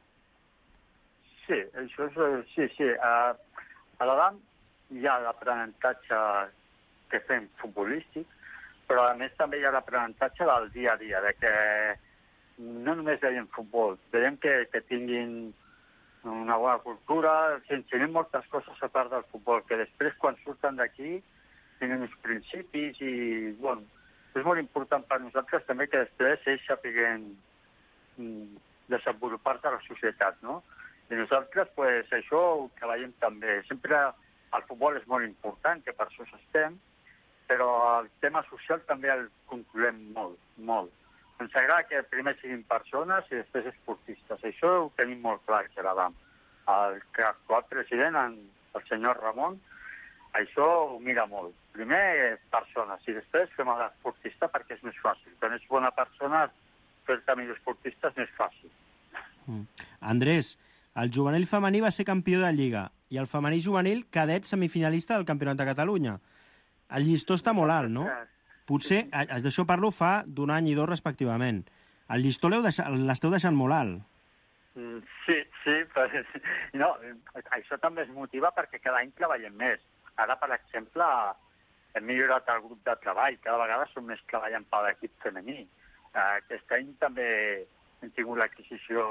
Sí, això és, sí, sí. A, a la D A M hi ha l'aprenentatge que fem futbolístic, però a més també hi ha l'aprenentatge del dia a dia, de que no només veiem futbol, veiem que, que tinguin una bona cultura, ensenyem moltes coses a part del futbol, que després quan surten d'aquí tenen uns principis i, bueno, és molt important per nosaltres també que després ells sapiguem desenvolupar-se a la societat, no? I nosaltres, pues, això ho treballem també. Sempre el futbol és molt important, que per això estem, però el tema social també el controlem molt, molt. Ens agrada que primer siguin persones i després esportistes. Això ho tenim molt clar, que la D A M. El que actual president, el senyor Ramon, això ho mira molt. Primer persones i després fem a l'esportista perquè és més fàcil. Quan ets bona persona, fer-te millor esportista és més fàcil. Mm. Andrés, el juvenil femení va ser campió de Lliga i el femení juvenil cadet semifinalista del Campionat de Catalunya. El llistó està molt alt, no? Potser, d'això parlo fa d'un any i dos respectivament. El llistó l'esteu deixant molt alt. Sí, sí, però no, això també es motiva perquè cada any treballem més. Ara, per exemple, hem millorat el grup de treball, cada vegada som més treballant per l'equip femení. Aquest any també hem tingut l'adquisició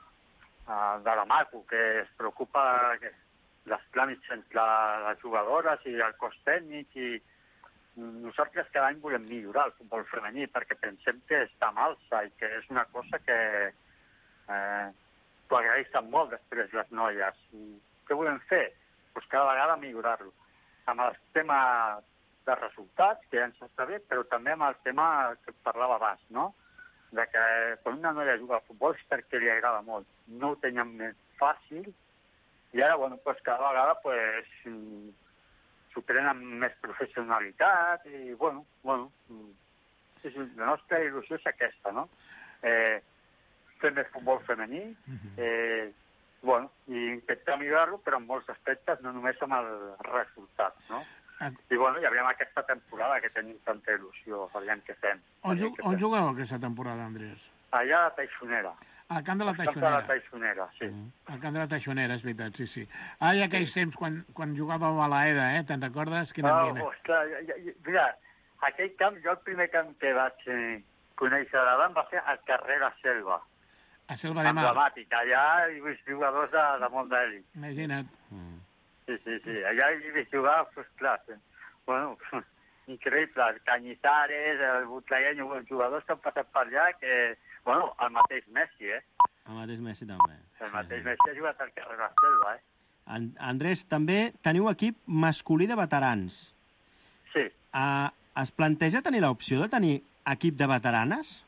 de la Maco, que es preocupa dels tràmits entre les jugadores i el cos tècnic i nosaltres cada any volem millorar el futbol femení perquè pensem que està en alça i que és una cosa que eh, t'ho agraeixen molt després les noies. Què volem fer? Pues cada vegada millorar-lo. Amb el tema de resultats, que ja ens està bé, però també amb el tema que parlava abans, no? De que quan una noia juga a futbol és perquè li agrada molt. No ho teníem més fàcil i ara, bueno, pues cada vegada pues, s'ho prenen amb més professionalitat i, bueno, bueno, és, la nostra il·lusió és aquesta, no? Eh, fer més futbol femení, eh, bueno, i intentar millorar-lo, però en molts aspectes, no només amb el resultat, no? I, bueno, ja veiem aquesta temporada que tenim tanta il·lusió, aviam què fem. On, ju on jugueu aquesta temporada, Andrés? Allà a Taixonera. Al camp de la Taixonera. Al camp de la Taixonera, sí. Mm. Al camp de la Taixonera, és veritat, sí, sí. Ah, i aquells sí. temps quan, quan jugàveu a l'Aeda, eh? Te'n recordes? Quin ambient? Oh, ostres, ja, ja, mira, aquell camp, jo el primer camp que vaig eh, conèixer a l'Adam va ser al carrer La Selva. A Selva de Mar. Emblemàtic, allà hi vaig jugadors de, de molt d'èlit. Imagina't. Mm. Sí, sí, sí, allà hi vaig jugar, pues clar, eh. Bueno, increïble. El Cañizares, el Butlagueño, els jugadors que han passat per allà, que, bueno, el mateix Messi, eh? El mateix Messi també. El mateix Messi ha jugat al carrer la Selva, eh? En, Andrés, també teniu equip masculí de veterans. Sí. Uh, es planteja tenir l'opció de tenir equip de veteranes?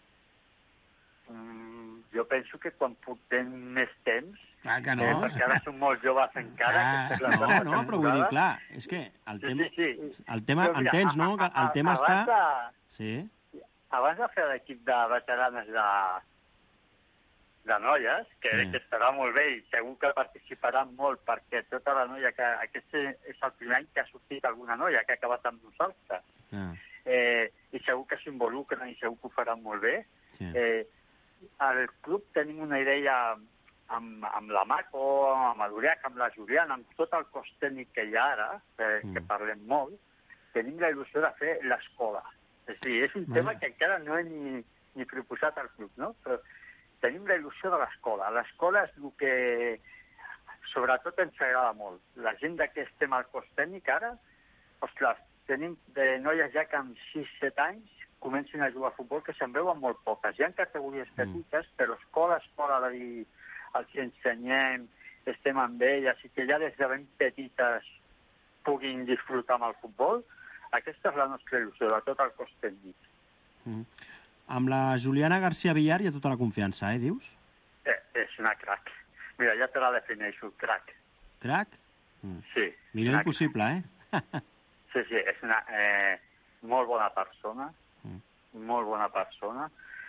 Mm, jo penso que quan portem més temps, clar que no. eh, perquè ara som molt joves encara, Ah, que és la No, nostra no, però vull dir, clar, és que el Sí, tema... sí, sí. El tema, Però mira, entens, no? a- a- Que el tema abans està... De, Sí. abans de fer l'equip de veteranes de, de noies, que, Sí. que estarà molt bé i segur que participaran molt, perquè tota la noia que... Aquest és el primer any que ha sortit alguna noia que ha acabat amb nosaltres. Ah, Eh, I segur que s'involucren i segur que ho faran molt bé. sí. Eh, al club tenim una idea amb, amb la Maco, amb l'Uriac, amb la Juliana, amb tot el cos tècnic que hi ha ara, eh, Mm. que parlem molt, tenim la il·lusió de fer l'escola. És a dir, és un tema que encara no he ni, ni proposat al club, no? Però tenim la il·lusió de l'escola. L'escola és el que sobretot ens agrada molt. La gent de que estem al cos tècnic ara, ostres, tenim de noies ja que amb sis set anys comencen a jugar a futbol, que se'n veuen molt poques. Hi ha categories petites, mm. però escola, escola, de dir, els ensenyem, estem amb elles, i que ja des de ben petites puguin disfrutar amb el futbol, aquesta és la nostra il·lusió, de tot el cos tècnic. Mm. Amb la Juliana García Villar hi ha tota la confiança, eh, dius? Eh, és una crac. Mira, ja te la defineixo, crac. Crac? Mm. Sí. Millor una impossible, eh? Sí, sí, és una eh, molt bona persona, Mm. molt bona persona,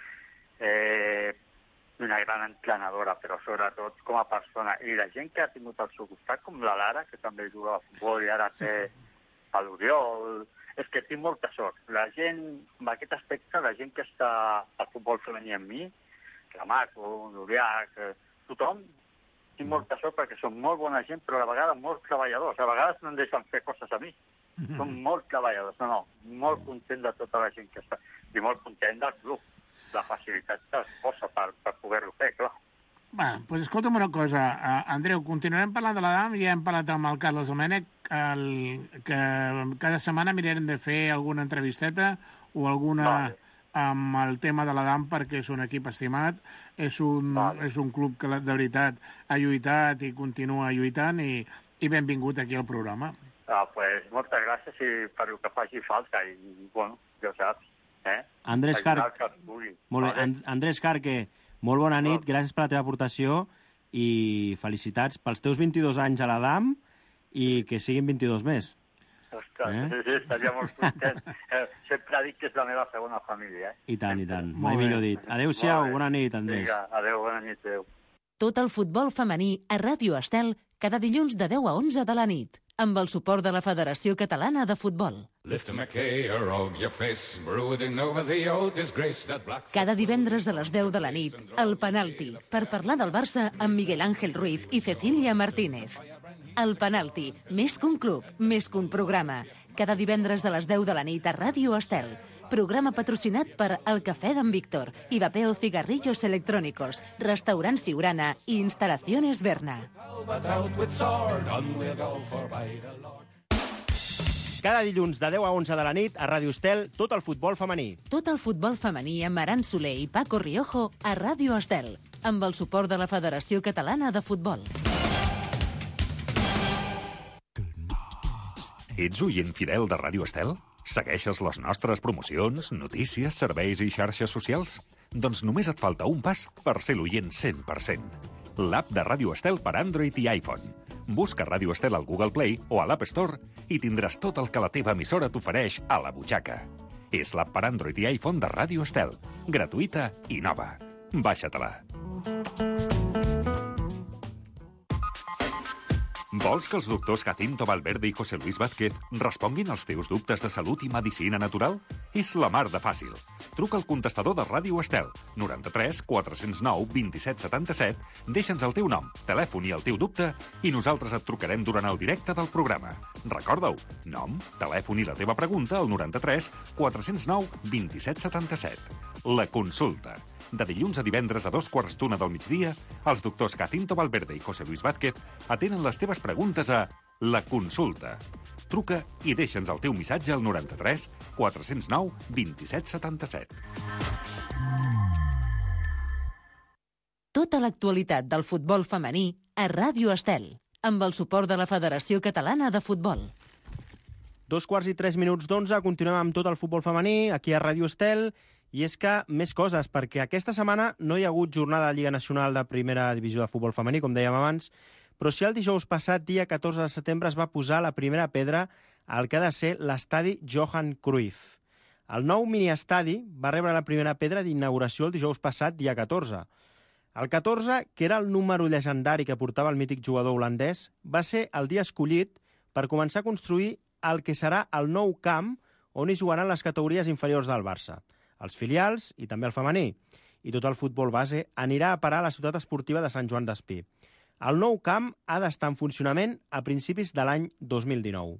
eh, una gran entrenadora, però sobretot com a persona. I la gent que ha tingut al seu costat, com la Lara, que també juga a futbol i ara té a l'Oriol, és que tinc molta sort. La gent, en aquest aspecte, la gent que està al futbol femení amb mi, la Maco, l'Uriac, eh, tothom, tinc molta sort perquè són molt bona gent, però a la vegada molt treballadors. A vegades no em deixen fer coses a mi. Són molt treballadors. No, no, molt content de tota la gent que està. I molt content del club. La facilitat que es posa per, per poder-ho fer, clar. Va, doncs escolta'm una cosa. Uh, Andreu, continuarem parlant de l'Adam. Ja hem parlat amb el Carlos Domènech, el, que cada setmana mirarem de fer alguna entrevisteta o alguna... Vale. amb el tema de l'Adam, perquè és un equip estimat, és un, Vale. és un club que de veritat ha lluitat i continua lluitant, i, i benvingut aquí al programa. Ah, pues, moltes gràcies i per el que faci falta. I, bueno, ja ho saps. Eh? Andrés Ajudar Carc. el que et pugui. Molt bé, Vale? And Andrés Carque, molt bona nit, gràcies per la teva aportació i felicitats pels teus vint-i-dos anys a l'Adam i que siguin vint-i-dos més. Ostres, Eh? sí, sí, estaria molt content. Eh, sempre dic que és la meva segona família. Eh? I tant, i tant, Molt mai bé. millor dit. Adéu-siau, Molt bé. bona nit, Andrés. Vinga, adéu, bona nit, adéu. Tot el futbol femení a Ràdio Estel cada dilluns de deu a onze de la nit, amb el suport de la Federació Catalana de Futbol. Cada divendres a les deu de la nit, el penalti, per parlar del Barça amb Miguel Ángel Ruiz i Cecília Martínez. El penalti, més que un club, més que un programa. Cada divendres a les deu de la nit a Ràdio Estel. Programa patrocinat per El Cafè d'en Víctor, Ivapeo Cigarrillos Electrónicos, Restaurant Siurana i Instalaciones Berna. Cada dilluns de deu a onze de la nit a Ràdio Estel, tot el futbol femení. Tot el futbol femení amb Aran Soler i Paco Riojo a Ràdio Estel, amb el suport de la Federació Catalana de Futbol. Ets oient fidel de Ràdio Estel? Segueixes les nostres promocions, notícies, serveis i xarxes socials? Doncs només et falta un pas per ser l'oient cent per cent. L'app de Ràdio Estel per Android i iPhone. Busca Ràdio Estel al Google Play o a l'App Store i tindràs tot el que la teva emissora t'ofereix a la butxaca. És l'app per Android i iPhone de Ràdio Estel. Gratuïta i nova. Baixa-te-la. Vols que els doctors Jacinto Valverde i José Luis Vázquez responguin als teus dubtes de salut i medicina natural? És la mar de fàcil. Truca al contestador de Ràdio Estel, noranta-tres quatre cents nou vint-i-set setanta-set, deixa'ns el teu nom, telèfon i el teu dubte i nosaltres et trucarem durant el directe del programa. Recorda-ho, nom, telèfon i la teva pregunta al noranta-tres quatre cents nou vint-i-set setanta-set. La consulta. De dilluns a divendres a dos quarts d'una del migdia, els doctors Jacinto Valverde i José Luis Vázquez atenen les teves preguntes a La Consulta. Truca i deixa'ns el teu missatge al noranta-tres quatre-cents nou vint-i-set setanta-set. Tota l'actualitat del futbol femení a Ràdio Estel, amb el suport de la Federació Catalana de Futbol. Dos quarts i tres minuts d'onze, continuem amb tot el futbol femení, aquí a Ràdio Estel, i és que més coses, perquè aquesta setmana no hi ha hagut jornada de Lliga Nacional de Primera Divisió de Futbol Femení, com dèiem abans, però sí el dijous passat, dia catorze de setembre, es va posar la primera pedra al que ha de ser l'estadi Johan Cruyff. El nou miniestadi va rebre la primera pedra d'inauguració el dijous passat, dia catorze. El catorze, que era el número llegendari que portava el mític jugador holandès, va ser el dia escollit per començar a construir el que serà el nou camp on hi jugaran les categories inferiors del Barça, els filials i també el femení. I tot el futbol base anirà a parar a la ciutat esportiva de Sant Joan d'Espí. El nou camp ha d'estar en funcionament a principis de l'any dos mil dinou.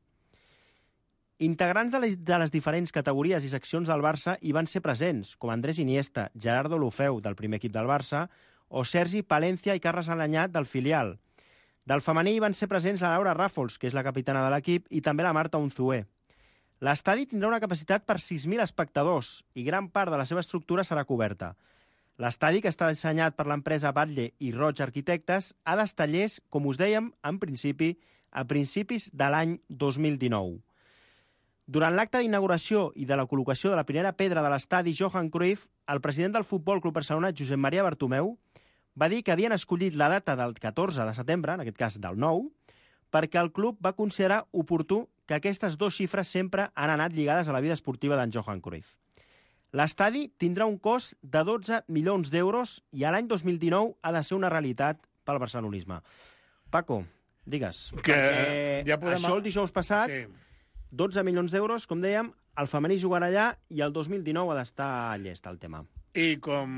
Integrants de les, de les diferents categories i seccions del Barça hi van ser presents, com Andrés Iniesta, Gerardo Lufeu, del primer equip del Barça, o Sergi Palencia i Carles Alanyat, del filial. Del femení hi van ser presents la Laura Ràfols, que és la capitana de l'equip, i també la Marta Unzué. L'estadi tindrà una capacitat per sis mil espectadors i gran part de la seva estructura serà coberta. L'estadi, que està dissenyat per l'empresa Batlle i Roig Arquitectes, ha d'estar llest, com us dèiem, en principi, a principis de l'any dos mil dinou. Durant l'acte d'inauguració i de la col·locació de la primera pedra de l'estadi Johan Cruyff, el president del Futbol Club Barcelona, Josep Maria Bartomeu, va dir que havien escollit la data del catorze de setembre, en aquest cas del nou, perquè el club va considerar oportú que aquestes dues xifres sempre han anat lligades a la vida esportiva d'en Johan Cruyff. L'estadi tindrà un cost de dotze milions d'euros i a l'any dos mil dinou ha de ser una realitat pel barcelonisme. Paco, digues. Que ja podem... Això el dijous passat, sí. dotze milions d'euros, com dèiem, el femení jugarà allà i el dos mil dinou ha d'estar llest el tema. I com,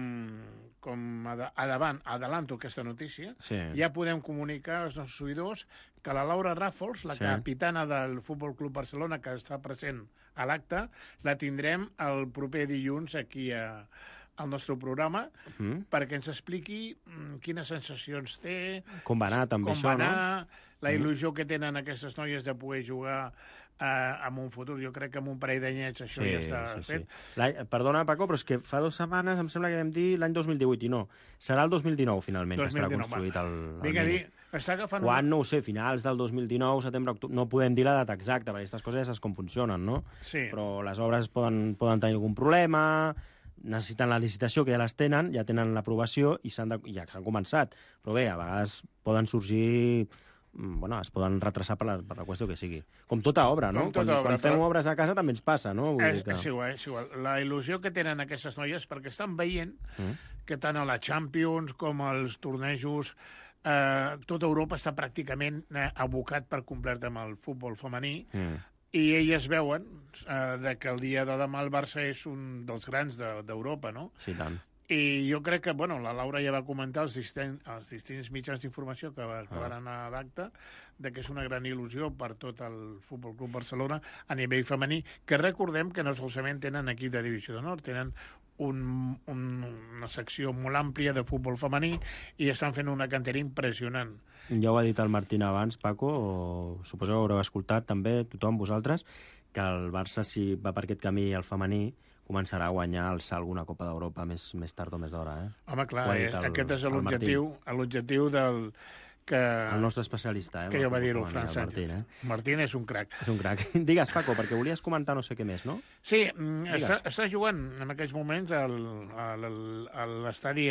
com adavant, adelanto aquesta notícia, sí. ja podem comunicar als nostres oïdors que la Laura Ràfols, la sí. capitana del Futbol Club Barcelona, que està present a l'acte, la tindrem el proper dilluns aquí a, al nostre programa, mm. perquè ens expliqui quines sensacions té, com va anar també com això, va anar, no? La il·lusió mm. que tenen aquestes noies de poder jugar Uh, en un futur. Jo crec que en un parell d'anyets això sí, ja està sí, fet. Sí. Perdona, Paco, però és que fa dues setmanes em sembla que vam dir l'any dos mil divuit, i no. Serà el dos mil dinou, finalment, dos mil dinou, que estarà construït el, el Vinga, dir, està agafant... Quan, no ho sé, finals del dos mil dinou, setembre, octubre... No podem dir la data exacta, perquè aquestes coses ja saps com funcionen, no? Sí. Però les obres poden, poden tenir algun problema, necessiten la licitació, que ja les tenen, ja tenen l'aprovació i s'han de, ja s'han començat. Però bé, a vegades poden sorgir... bueno, es poden retrasar per la, per la qüestió que sigui. Com tota obra, no? Tota quan obra, quan fem però... obres a casa també ens passa, no? Vull és, dir que... és, igual, és igual. La il·lusió que tenen aquestes noies, perquè estan veient mm. que tant a la Champions com als tornejos eh, tota Europa està pràcticament eh, abocat per complet amb el futbol femení mm. i elles veuen eh, de que el dia de demà el Barça és un dels grans d'Europa, de, no? Sí, tant. I jo crec que, bueno, la Laura ja va comentar als distints, als distints mitjans d'informació que, que van anar a l'acte, de que és una gran il·lusió per tot el Futbol Club Barcelona a nivell femení, que recordem que no solament tenen equip de Divisió d'Honor, tenen un, un, una secció molt àmplia de futbol femení i estan fent una cantera impressionant. Ja ho ha dit el Martín abans, Paco, o suposo que ho haureu escoltat també, tothom, vosaltres, que el Barça, si va per aquest camí el femení, començarà a guanyar el salt alguna Copa d'Europa més, més tard o més d'hora. Eh? Home, clar, eh, el, aquest és l'objectiu l'objectiu del... Que, el nostre especialista, eh? Que ja va dir-ho, Fran Sánchez. Martín, eh? Martín és un crac. És un crac. Digues, Paco, perquè volies comentar no sé què més, no? Sí, està, està jugant en aquests moments al, al, a l'estadi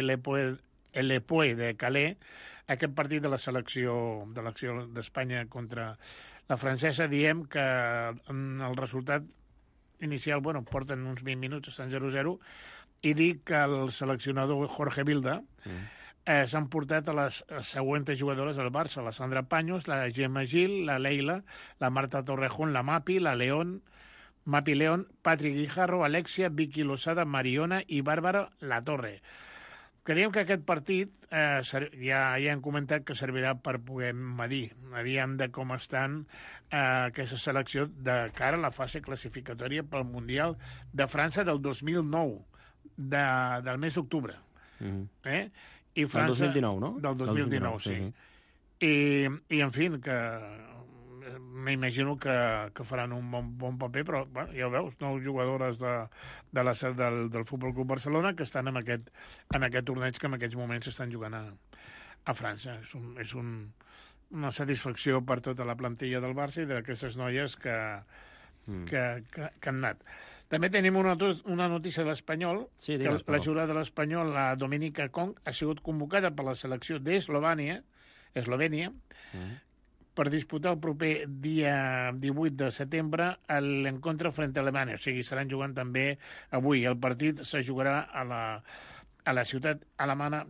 El Epoé de Calais, aquest partit de la selecció de l'acció d'Espanya contra la francesa. Diem que el resultat inicial, bueno, porten uns vint minuts, estan zero a zero, i dic que el seleccionador Jorge Vilda mm. eh, s'han portat a les següents jugadores del Barça, la Sandra Paños, la Gemma Gil, la Leila, la Marta Torrejón, la Mapi, la León, Mapi León, Patrick Guijarro, Alexia, Vicky Losada, Mariona i Bàrbara Latorre. Creiem que aquest partit eh, ja, ja hem comentat que servirà per poder medir, aviam de com estan eh, aquesta selecció de cara a la fase classificatòria pel Mundial de França del dos mil nou, de, del mes d'octubre. Mm. Eh? I França, del dos mil dinou, no? Del dos mil dinou, sí. Uh-huh. I, I, en fi, que m'imagino que, que faran un bon, bon paper, però bueno, ja ho veus, nou jugadores de, de la, del, del Futbol Club Barcelona que estan en aquest, en aquest torneig que en aquests moments s'estan jugant a, a França. És, un, és un, una satisfacció per tota la plantilla del Barça i d'aquestes noies que, mm. que, que, que han anat. També tenim una, una notícia de l'Espanyol, sí, que la jurada de l'Espanyol, la Dominica Kong, ha sigut convocada per la selecció d'Eslovènia, Eslovènia, mm. per disputar el proper dia divuit de setembre l'encontre frente a Alemanya. O sigui, seran jugant també avui. El partit se jugarà a la, a la ciutat alemana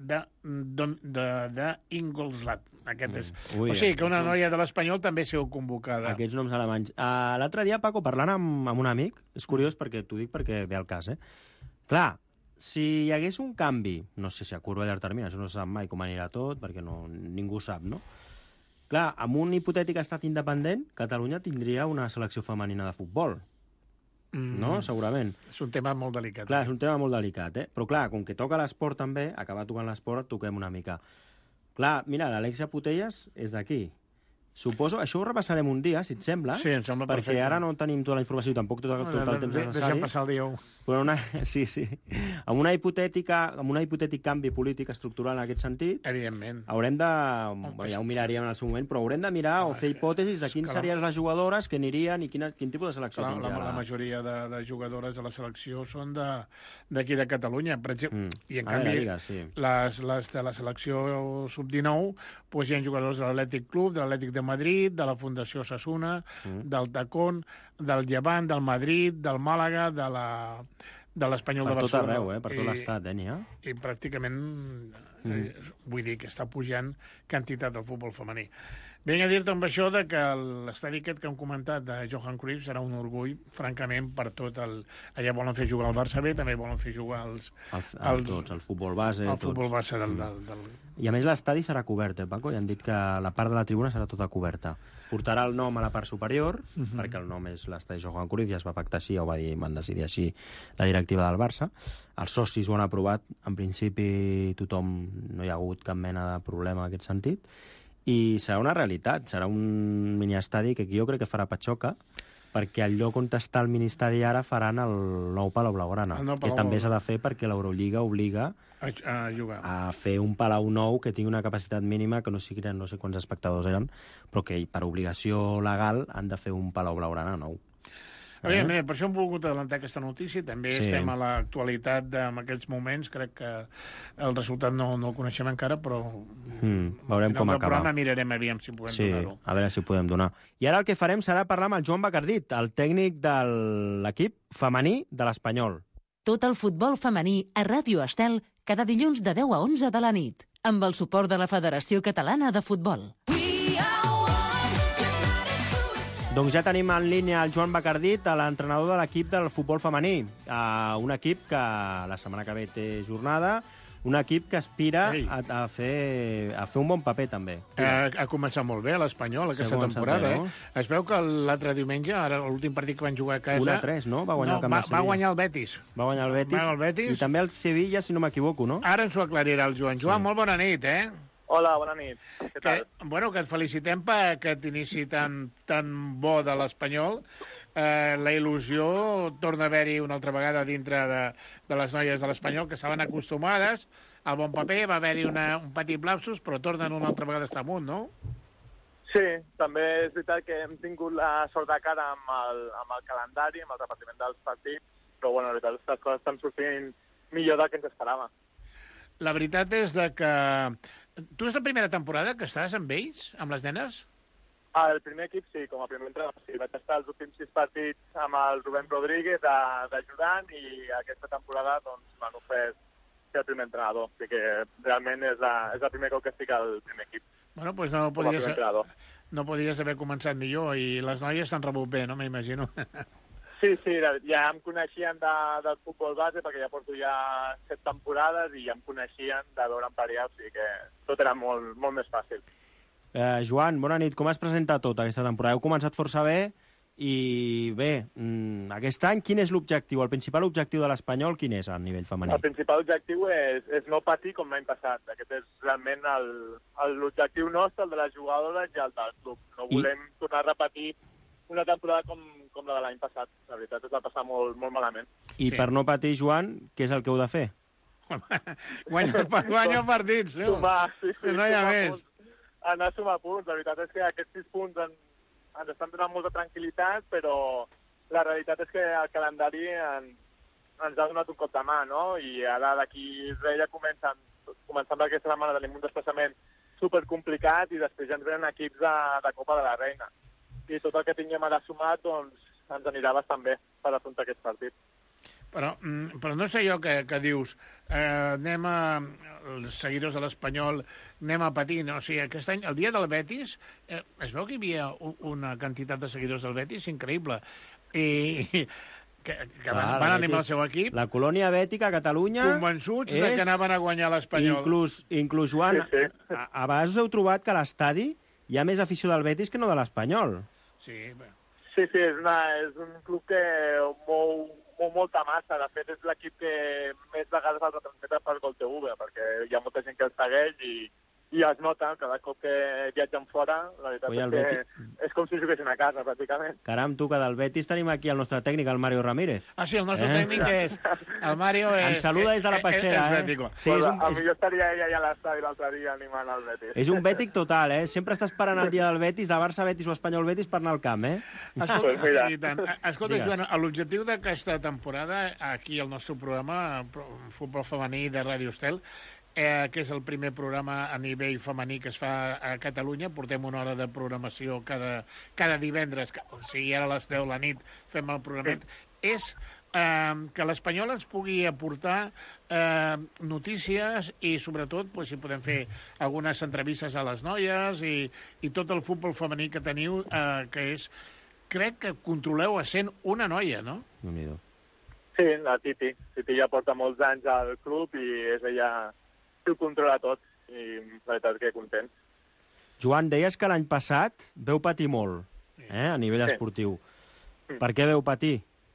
d'Ingolstadt. Aquest és. Mm. Ui, o sigui, que una noia de l'Espanyol també ha sigut convocada. Aquests noms alemanys. Uh, L'altre dia, Paco, parlant amb, amb un amic, és curiós perquè t'ho dic perquè ve al cas, eh? Clar, si hi hagués un canvi, no sé si a curt o a llarg termini, no se sap mai com anirà tot, perquè no, ningú sap, no? Clar, amb un hipotètic estat independent, Catalunya tindria una selecció femenina de futbol. Mm. No? Segurament. És un tema molt delicat. Clar, és un tema molt delicat, eh? Però clar, com que toca l'esport també, acabar tocant l'esport, toquem una mica. Clar, mira, l'Alexia Putellas és d'aquí. Suposo, això ho repassarem un dia, si et sembla, sí, em sembla perquè perfecte. Ara no tenim tota la informació i tampoc tot, tot el temps necessari. Deixem passar el dia u. Però una, sí, sí. Amb una hipotètica, amb una hipotètic canvi polític estructural en aquest sentit, evidentment, haurem de, bueno, ja ho miraríem en el seu moment, però haurem de mirar o fer hipòtesis de quins serien les jugadores que anirien i quina, quin tipus de selecció clar, tindria. La, la majoria de, de jugadores de la selecció són d'aquí de, de Catalunya, per exemple, mm. i en a canvi Liga, sí. les, les de la selecció sub dinou pues, hi ha jugadors de l'Atlètic Club, de l'Atlètic de Madrid, de la Fundació Osasuna, mm. del Tacón, del Llevant, del Madrid, del Màlaga, de la de l'Espanyol de Barcelona. Per tot arreu, eh? Per tot l'estat, eh, n'hi ha. I pràcticament, mm. eh, vull dir que està pujant quantitat del futbol femení. Vinc a dir-te amb això de que l'estadi aquest que hem comentat de Johan Cruyff serà un orgull, francament, per tot el... Allà volen fer jugar el Barça B, també volen fer jugar els... El, el, els tots, el futbol base... El futbol base del... del, del... I a més l'estadi serà cobert, eh, Paco? I han dit que la part de la tribuna serà tota coberta. Portarà el nom a la part superior, uh -huh. perquè el nom és l'estadi Johan Cruyff, ja es va pactar així, o va dir, van decidir així la directiva del Barça. Els socis ho han aprovat, en principi tothom, no hi ha hagut cap mena de problema en aquest sentit, i serà una realitat, serà un miniestadi que jo crec que farà patxoca, perquè al lloc on està el ministeri ara faran el nou Palau Blaugrana, el nou Palau que també s'ha de fer perquè l'Eurolliga obliga a, a, jugar. a fer un Palau nou que tingui una capacitat mínima, que no siguin no sé quants espectadors eren, però que per obligació legal han de fer un Palau Blaugrana nou. Aviam, eh? Per això hem volgut adelantar aquesta notícia. També sí. estem a l'actualitat en aquests moments. Crec que el resultat no, no el coneixem encara, però mm, veurem com acaba. Programa mirarem aviam si podem sí, donar-ho. A veure si podem donar. I ara el que farem serà parlar amb el Joan Bacardit, el tècnic de l'equip femení de l'Espanyol. Tot el futbol femení a Ràdio Estel cada dilluns de deu a onze de la nit, amb el suport de la Federació Catalana de Futbol. Doncs ja tenim en línia el Joan Bacardit, l'entrenador de l'equip del futbol femení. Uh, un equip que la setmana que ve té jornada, un equip que aspira a, a, fer, a fer un bon paper, també. Ha, ha començat molt bé l'Espanyol aquesta sí, temporada. Bé, no? eh? Es veu que l'altre diumenge, ara l'últim partit que van jugar a casa... un a tres, no? Va guanyar, no, el, va, va guanyar el Betis. Va guanyar el Betis. Va el Betis. I també el Sevilla, si no m'equivoco, no? Ara ens ho aclarirà el Joan. Joan, sí. Molt bona nit, eh? Hola, bona nit. Què tal? Que, bueno, que et felicitem per aquest inici tan, tan bo de l'Espanyol. Eh, la il·lusió torna a haver-hi una altra vegada dintre de, de les noies de l'Espanyol, que estaven acostumades al bon paper, va haver-hi un petit lapsus, però tornen una altra vegada a estar amunt, no? Sí, també és veritat que hem tingut la sort de cara amb el, amb el calendari, amb el repartiment dels partits, però bueno, la veritat és que les coses estan sortint millor del que ens esperava. La veritat és de que... Tu és la primera temporada que estàs amb ells, amb les nenes? Ah, el primer equip sí, com a primer entrenador sí. Vaig estar els últims sis partits amb el Rubén Rodríguez d'ajudant i aquesta temporada doncs m'han ofert ser el primer entrenador. O sigui que realment és la, és el primer cop que estic al primer equip. Bueno, doncs no podies, no podies haver començat millor i les noies s'han rebut bé, no? M'imagino. Sí, sí, ja em coneixien de, del futbol base perquè ja porto ja set temporades i ja em coneixien de veure en pariar, o sigui que tot era molt, molt més fàcil. Eh, Joan, bona nit. Com has presentat tot aquesta temporada? Heu començat força bé I bé, aquest any quin és l'objectiu? El principal objectiu de l'Espanyol quin és a nivell femení? El principal objectiu és, és no patir com l'any passat. Aquest és realment l'objectiu nostre, el de les jugadores i el del club. No volem I... tornar a repetir una temporada com, com la de l'any passat. La veritat es va passar molt, molt malament. I sí. Per no patir, Joan, què és el que heu de fer? Guanya, guanya partits, no? Sumar, sí, sí, no hi ha més. Punts, anar a sumar punts. La veritat és que aquests sis punts en, ens estan donant molta tranquil·litat, però la realitat és que el calendari en, ens ha donat un cop de mà, no? I ara d'aquí res ja comencen, començant aquesta setmana tenim un desplaçament supercomplicat i després ja ens venen equips de, de Copa de la Reina. I tot el que tinguem ara sumat, doncs, ens anirà bastant bé per afrontar aquests partits. Però, però no sé jo que, que dius, eh, anem a, els seguidors de l'Espanyol, anem a patir, no? O sigui, aquest any, el dia del Betis, eh, es veu que hi havia una quantitat de seguidors del Betis increïble, i que, que van, van animar el seu equip. La colònia bètica a Catalunya... Convençuts de que anaven a guanyar l'Espanyol. Inclús, inclús Joan, sí, sí. A, a vegades us heu trobat que a l'estadi hi ha més afició del Betis que no de l'Espanyol. Sí, bé. Sí, sí, és, una, és un club que mou, mou molta massa. De fet, és l'equip que més vegades el retransmeta per Gol T V, perquè hi ha molta gent que el segueix i, i es nota cada cop que viatgen fora. La veritat Ui, és que Betis... és com si juguessin a casa, pràcticament. Caram, tu, que del Betis tenim aquí el nostre tècnic, el Mario Ramírez. Ah, sí, el nostre eh? tècnic és... El Mario és... Ens saluda des de la Peixera, eh? eh? Sí, és un... A mi jo estaria allà a l'estadi l'altre dia animant el Betis. És un bètic total, eh? Sempre està esperant el dia del Betis, de Barça-Betis o Espanyol-Betis per anar al camp, eh? Escolta, pues mira. Escolta Joan, l'objectiu d'aquesta temporada, aquí al nostre programa, Futbol Femení de Ràdio Estel, eh, que és el primer programa a nivell femení que es fa a Catalunya. Portem una hora de programació cada, cada divendres, o sigui, ara a les deu de la nit fem el programet. Sí. És eh, que l'Espanyol ens pugui aportar eh, notícies i, sobretot, pues, si podem fer algunes entrevistes a les noies i, i tot el futbol femení que teniu, eh, que és... Crec que controleu essent una noia, no? No sí, la Titi. Titi ja porta molts anys al club i és ella qui ho controla tot i la veritat que content. Joan, deies que l'any passat veu patir molt, eh, a nivell sí. esportiu. Per què veu patir?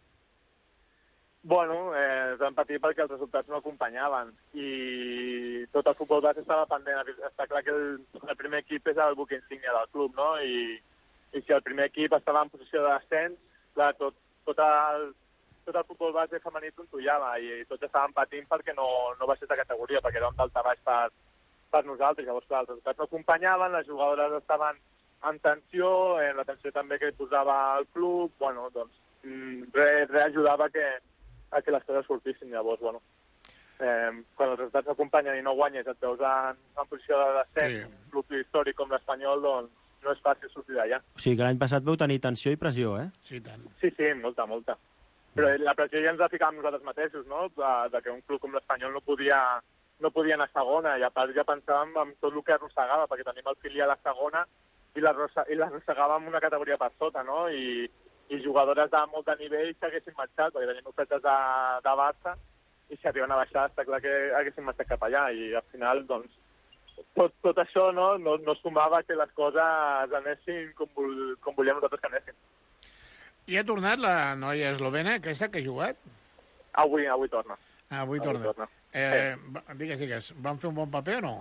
Bueno, eh, vam patir perquè els resultats no acompanyaven i tot el futbol base estava pendent. Està clar que el, el primer equip és el buc insígnia del club, no? I, i si el primer equip estava en posició de descens, clar, tot, tot el tot el futbol base femení tontollava i tots estàvem patint perquè no, no baixés de categoria, perquè era un dalta baix per, per nosaltres. Llavors, clar, els resultats no acompanyaven, les jugadores estaven en tensió, en la tensió també que posava el club, bueno, doncs, res, res ajudava que, a que les coses sortissin. Llavors, bueno, eh, quan els resultats no acompanyen i no guanyes, et veus en, en posició de descens, sí. Un club històric com l'Espanyol, doncs, no és fàcil sortir d'allà. O sigui que l'any passat veu tenir tensió i pressió, eh? Sí, tant. Sí, sí, molta, molta. Però la pressió ja ens la ficàvem nosaltres mateixos, no? De, de que un club com l'Espanyol no podia, no podia anar a segona, i a part ja pensàvem en tot el que arrossegava, perquè tenim el filial a segona i l'arrossegàvem una categoria per sota, no? I, i jugadores de molt de nivell s'haguessin marxat, perquè tenim ofertes de, de Barça, i si arriben a baixar està clar que haguessin marxat cap allà, i al final, doncs, tot, tot això no, no, no sumava que les coses anessin com, vol, com volíem nosaltres que anessin. I ha tornat la noia eslovena, aquesta que ha jugat? Avui, avui torna. Ah, avui torna. Avui torna. Eh, sí. Digues, digues, van fer un bon paper o no?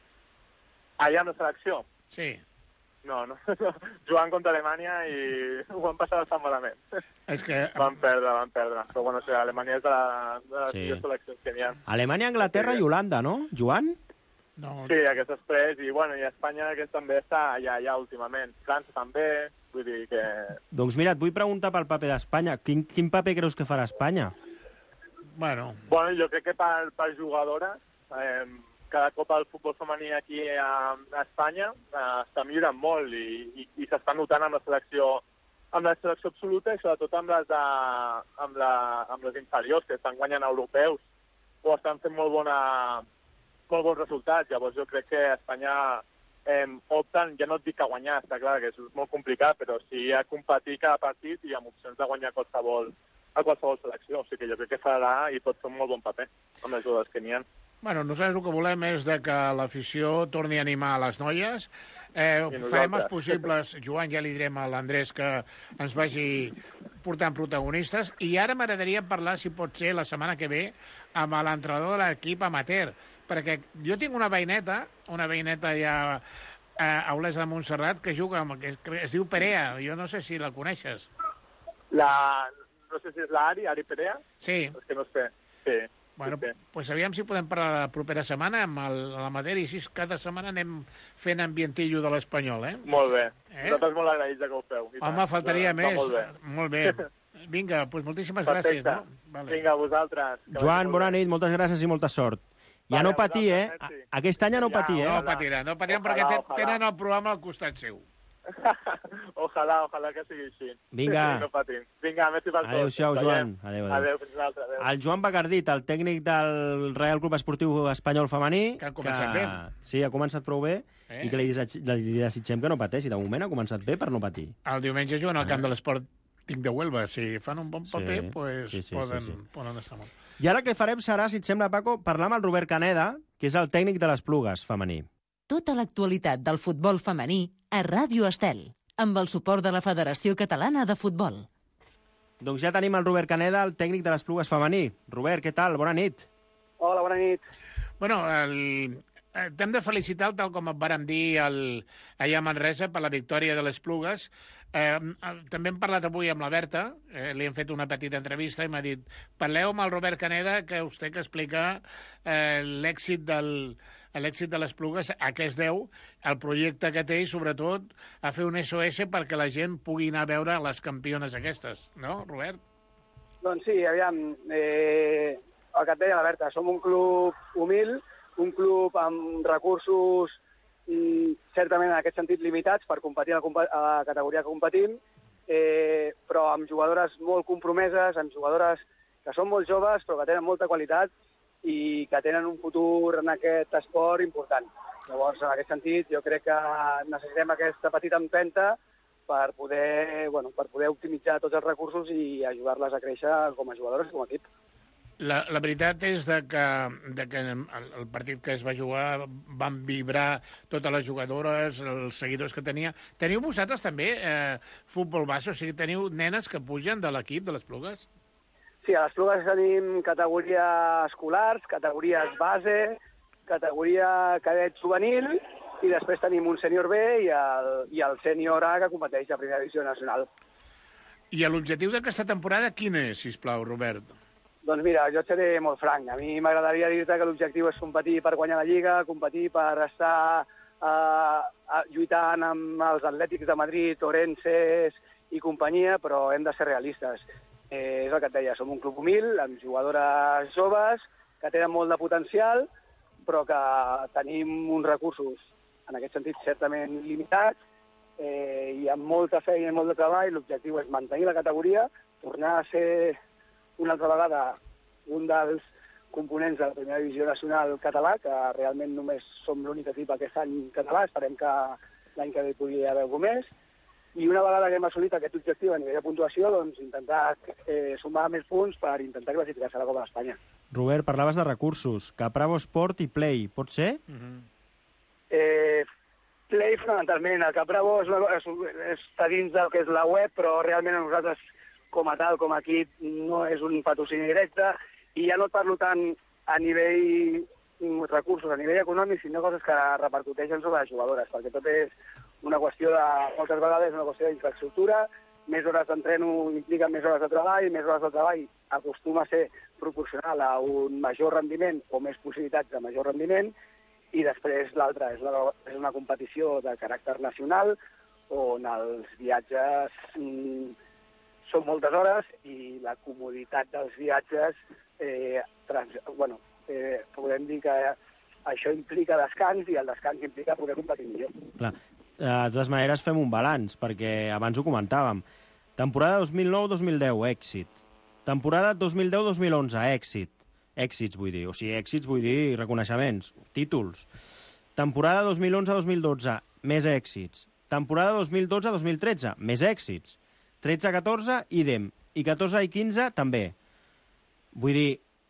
Allà amb la selecció? Sí. No, no, no. Jugant contra Alemanya i ho van passar bastant malament. És que... Van perdre, van perdre. Però bueno, o sigui, Alemanya és de, la, de les sí. seleccions que n'hi ha. Alemanya, Anglaterra sí. i Holanda, no, Joan? No. Sí, aquestes tres, i bueno, i Espanya que també està allà, allà últimament. França també, vull dir que... Doncs mira, et vull preguntar pel paper d'Espanya. Quin, quin paper creus que farà Espanya? Bueno... Bueno, jo crec que per, per jugadores, eh, cada cop el futbol femení aquí a, a Espanya eh, està millorant molt i, i, i s'està notant amb la selecció amb la selecció absoluta i sobretot amb les, de, amb la, amb les inferiors que estan guanyant europeus o estan fent molt bona molt bons resultats. Llavors jo crec que a Espanya eh, opten, ja no et dic que guanyar, està clar que és molt complicat, però sí a competir cada partit i amb opcions de guanyar qualsevol, a qualsevol selecció. O sigui que jo crec que farà i pot fer un molt bon paper amb les jugadors que n'hi ha. Bueno, nosaltres el que volem és de que l'afició torni a animar a les noies. Eh, farem els possibles, Joan, ja li direm a l'Andrés que ens vagi portant protagonistes. I ara m'agradaria parlar, si pot ser, la setmana que ve, amb l'entrenador de l'equip amateur. Perquè jo tinc una veïneta, una veïneta ja a Olesa de Montserrat, que juga, amb, que es diu Perea. Jo no sé si la coneixes. La... No sé si és l'Ari, Ari Perea? Sí. És que no sé. Sí. Bueno, doncs pues aviam si podem parlar la propera setmana amb l'amateur i així cada setmana anem fent ambientillo de l'Espanyol, eh? Molt bé. Eh? Nosaltres molt agraïts que ho feu. Home, tant. Faltaria Va, més. Molt bé. Molt bé. Vinga, doncs pues moltíssimes Perfecte. gràcies. No? Vale. Vinga, a vosaltres. Joan, bona nit, moltes gràcies i molta sort. Ja vale, no patir, eh? Messi. Aquest any ja no patir, eh? No patiran, no patiran perquè ojalà. tenen el programa al costat seu. Ojalà, ojalà que sigui així. Vinga. Sí, no patim. Vinga, merci per tot. Adéu-siau, Joan. Adéu, adéu. Adéu, fins l'altre. Adéu. El Joan Bacardit, el tècnic del Real Club Esportiu Espanyol Femení. Que ha començat que... bé. Sí, ha començat prou bé eh? i que li, desig... li desitgem que no pateixi. De moment ha començat bé per no patir. El diumenge juguen al camp de l'esport de Huelva. Si fan un bon paper, sí, pues sí, sí, poden, sí, sí. poden estar molt. I ara el que farem serà, si et sembla, Paco, parlar amb el Robert Caneda, que és el tècnic de les Plugues femení. Tota l'actualitat del futbol femení a Ràdio Estel, amb el suport de la Federació Catalana de Futbol. Doncs ja tenim el Robert Caneda, el tècnic de les Plugues femení. Robert, què tal? Bona nit. Hola, bona nit. Bueno, el... t'hem de felicitar, tal com et vàrem dir el... allà a Manresa, per la victòria de les Plugues. Eh, també hem parlat avui amb la Berta, eh, li hem fet una petita entrevista i m'ha dit, parleu amb el Robert Caneda, que us té que explicar eh, l'èxit del... l'èxit de les Plugues, a què es deu, el projecte que té i, sobretot, a fer un S O S perquè la gent pugui anar a veure les campiones aquestes. No, Robert? Doncs sí, aviam, eh, el que et deia la Berta, som un club humil, un club amb recursos i certament en aquest sentit limitats per competir a la categoria que competim, eh, però amb jugadores molt compromeses, amb jugadores que són molt joves però que tenen molta qualitat i que tenen un futur en aquest esport important. Llavors, en aquest sentit, jo crec que necessitem aquesta petita empenta per poder, bueno, per poder optimitzar tots els recursos i ajudar-les a créixer com a jugadores i com a equip. La, la veritat és de que, de que el, el partit que es va jugar van vibrar totes les jugadores, els seguidors que tenia. Teniu vosaltres també eh, futbol base? O sigui, teniu nenes que pugen de l'equip de les Plugues? Sí, a les Plugues tenim categoria escolars, categories base, categoria cadet juvenil, i després tenim un sènior B i el, i el sènior A que competeix a primera divisió nacional. I l'objectiu d'aquesta temporada quin és, sisplau, Robert? Doncs mira, jo et seré molt franc. A mi m'agradaria dir-te que l'objectiu és competir per guanyar la Lliga, competir per estar eh, lluitant amb els Atlètics de Madrid, Orenses i companyia, però hem de ser realistes. Eh, és el que et deia, som un club humil, amb jugadores joves, que tenen molt de potencial, però que tenim uns recursos, en aquest sentit, certament limitats, eh, i amb molta feina i molt de treball. L'objectiu és mantenir la categoria, tornar a ser una altra vegada un dels components de la primera divisió nacional català, que realment només som l'únic equip aquest any català, esperem que l'any que ve pugui haver algú més, i una vegada que hem assolit aquest objectiu a nivell de puntuació, doncs intentar eh, sumar més punts per intentar classificar-se a la Copa d'Espanya. Robert, parlaves de recursos. Capravo Sport i Play, pot ser? Uh-huh. eh, Play, fonamentalment. El Capravo és, una, és, està dins del que és la web, però realment a nosaltres, com a tal, com a equip, no és un patrocini directe, i ja no et parlo tant a nivell recursos, a nivell econòmic, sinó coses que repercuteixen sobre les jugadores, perquè tot és una qüestió de, moltes vegades, una qüestió d'infraestructura, més hores d'entreno implica més hores de treball, més hores de treball acostuma a ser proporcional a un major rendiment o més possibilitats de major rendiment, i després l'altra és, una, és una competició de caràcter nacional on els viatges mm, són moltes hores i la comoditat dels viatges, eh, trans, bueno, eh, podem dir que això implica descans i el descans implica poder competir millor. Clar. De totes maneres, fem un balanç, perquè abans ho comentàvem. Temporada dos mil nou dos mil deu, èxit. Temporada dos mil deu dos mil onze, èxit. Èxits, vull dir. O sigui, èxits vull dir reconeixements, títols. Temporada dos mil onze dos mil dotze, més èxits. Temporada dos mil dotze dos mil tretze, més èxits. tretze catorze, idem. I catorze i quinze, també. Vull dir,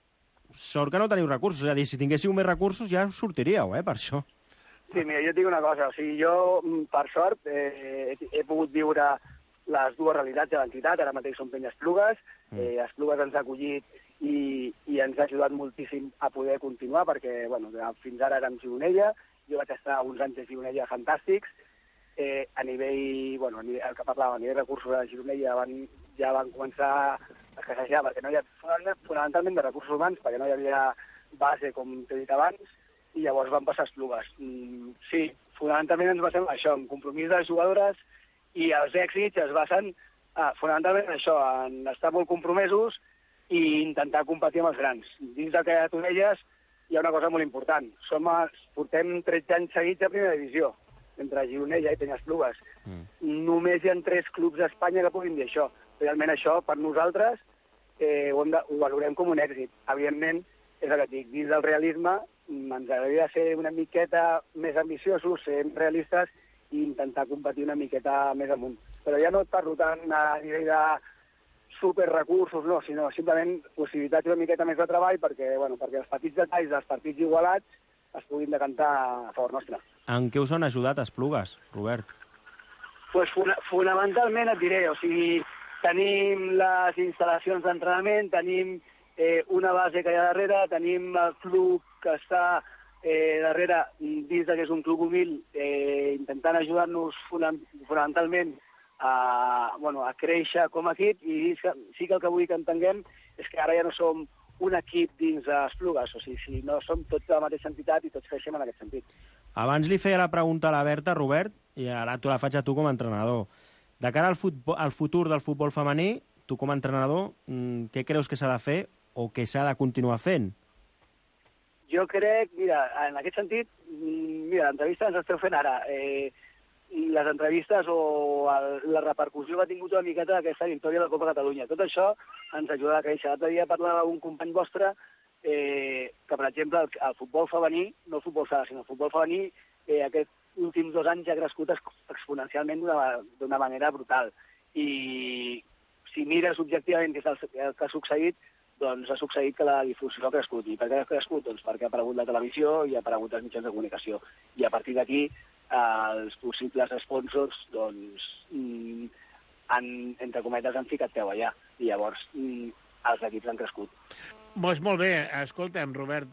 sort que no teniu recursos. És a dir, si tinguéssiu més recursos ja us sortiríeu, eh, per això. Sí, mira, jo et dic una cosa. O sigui, jo, per sort, eh, he, he pogut viure les dues realitats de l'entitat. Ara mateix som Penya Esplugues. Eh, Esplugues ens ha acollit i, i ens ha ajudat moltíssim a poder continuar, perquè, bueno, fins ara érem Gironella. Jo vaig estar uns anys a Gironella fantàstics. Eh, a nivell, bueno, a nivell, el que parlava, a nivell de recursos de Gironella van, ja van començar a escassejar, perquè no hi ha, fonamentalment de recursos humans, perquè no hi havia base, com t'he dit abans, i llavors van passar Esplugues. Mm, sí, fonamentalment ens basem en això, en compromís de les jugadores, i els èxits es basen ah, fonamentalment en això, en estar molt compromesos i intentar competir amb els grans. Dins del que tu deies, hi ha una cosa molt important. Som, portem tretze anys seguits a primera divisió, entre Gironella i Penya Esplugues. Mm. Només hi ha tres clubs a Espanya que puguin dir això. Realment això, per nosaltres, eh, ho, de, ho valorem com un èxit. Evidentment, és el que dic, dins del realisme, ens agradaria ser una miqueta més ambiciosos, ser realistes i intentar competir una miqueta més amunt. Però ja no et parlo tant a nivell de superrecursos, no, sinó simplement possibilitats una miqueta més de treball perquè, bueno, perquè els petits detalls dels partits igualats es puguin decantar a favor nostre. En què us han ajudat Esplugues, Robert? Pues funa fonamentalment et diré, o sigui, tenim les instal·lacions d'entrenament, tenim eh, una base que hi ha darrere, tenim el club que està eh, darrere, dins que és un club humil, eh, intentant ajudar-nos fonamentalment a, bueno, a créixer com a equip, i sí que el que vull que entenguem és que ara ja no som un equip dins Esplugues, o sigui, si no som tots de la mateixa entitat i tots creixem en aquest sentit. Abans li feia la pregunta a la Berta, Robert, i ara t'ho la faig a tu com a entrenador. De cara al, futbol, al futur del futbol femení, tu com a entrenador, què creus que s'ha de fer o que s'ha de continuar fent? Jo crec, mira, en aquest sentit, mira, l'entrevista ens esteu fent ara. Eh, les entrevistes o el, la repercussió que ha tingut una miqueta d'aquesta victòria de la Copa Catalunya. Tot això ens ajuda a créixer. L'altre dia parlava un company vostre eh, que, per exemple, el, el futbol femení, no el futbol sala, sinó el futbol femení, eh, aquests últims dos anys ha crescut exponencialment d'una manera brutal. I si mires objectivament què és el, el que ha succeït, doncs ha succeït que la difusió ha crescut. I per què ha crescut? Doncs perquè ha aparegut la televisió i ha aparegut els mitjans de comunicació. I a partir d'aquí els possibles sponsors, doncs, mm, han, entre cometes, han ficat peu allà. I llavors mm, els equips han crescut. Doncs molt bé. Escolta'm, Robert,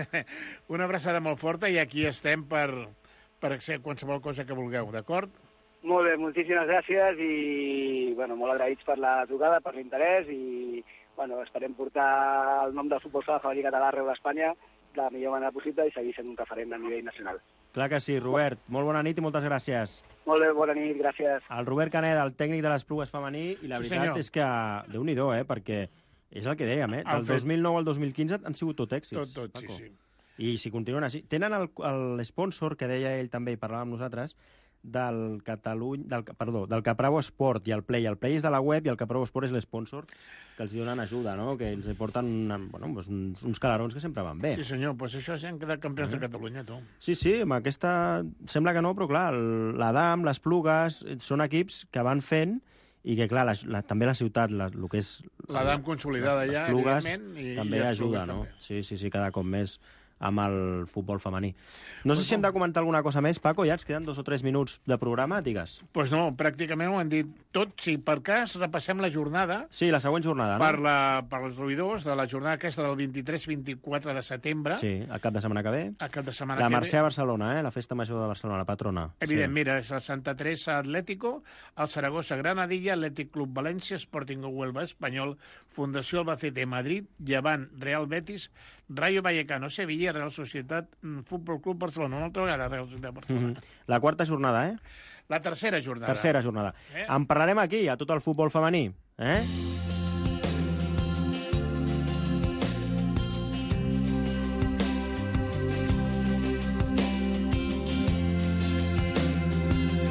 una abraçada molt forta i aquí estem per, per ser qualsevol cosa que vulgueu, d'acord? Molt bé, moltíssimes gràcies i, bueno, molt agraïts per la trucada, per l'interès i, bueno, esperem portar el nom del futbol sala femení català arreu d'Espanya de la millor manera possible i seguir sent un referent a nivell nacional. Clar que sí, Robert. Molt bona nit i moltes gràcies. Molt bé, bona nit, gràcies. El Robert Canet, el tècnic de l'Esplugues femení, i la Sí, veritat senyor. és que, Déu-n'hi-do, eh, perquè és el que dèiem, eh? Han Del fet- dos mil nou al dos mil quinze han sigut tot èxits. Tot, tot, sí, Paco. sí. I si continuen així... Tenen el- el- l'esponsor, que deia ell també, i parlàvem amb nosaltres, del Cataluny, del, perdó, del Capravo Esport i el Play. El Play és de la web i el Capravo Esport és l'esponsor que els donen ajuda, no? Que els porten una, bueno, doncs uns, uns calarons que sempre van bé. Sí, senyor, doncs això sí han quedat campions de Catalunya, tu. Sí, sí, amb aquesta... Sembla que no, però clar, el- l'Adam, les Plugues, eh, són equips que van fent i que, clar, la, la, també la ciutat, la, el que és... L'Adam consolidada les ja, Plugues, evidentment, i- també i les ajuda, Plugues no? també. Sí, sí, sí, cada cop més amb el futbol femení. No sé si hem de comentar alguna cosa més, Paco, ja ens queden dos o tres minuts de programa, digues. Doncs pues no, pràcticament ho han dit tot. Si per cas repassem la jornada Sí, la següent jornada, no? per, la, per als oïdors de la jornada aquesta del vint-i-tres vint-i-quatre de setembre, Sí, el cap de setmana que ve. a cap de setmana La que Mercè a Barcelona, eh? La festa major de Barcelona, la patrona. Evident, mira, és el Santa Teresa Atlético, el Saragossa Granadilla, Atlètic Club València, Sporting Huelva Espanyol, Fundació Albacete Madrid, Llevant Real Betis, Rayo Vallecano Sevilla, Real Societat Futbol Club Barcelona. Una altra vegada, Real Societat Barcelona. Mm -hmm. La quarta jornada, eh? La tercera jornada. Tercera jornada. Eh? En parlarem aquí, a tot el futbol femení. Eh?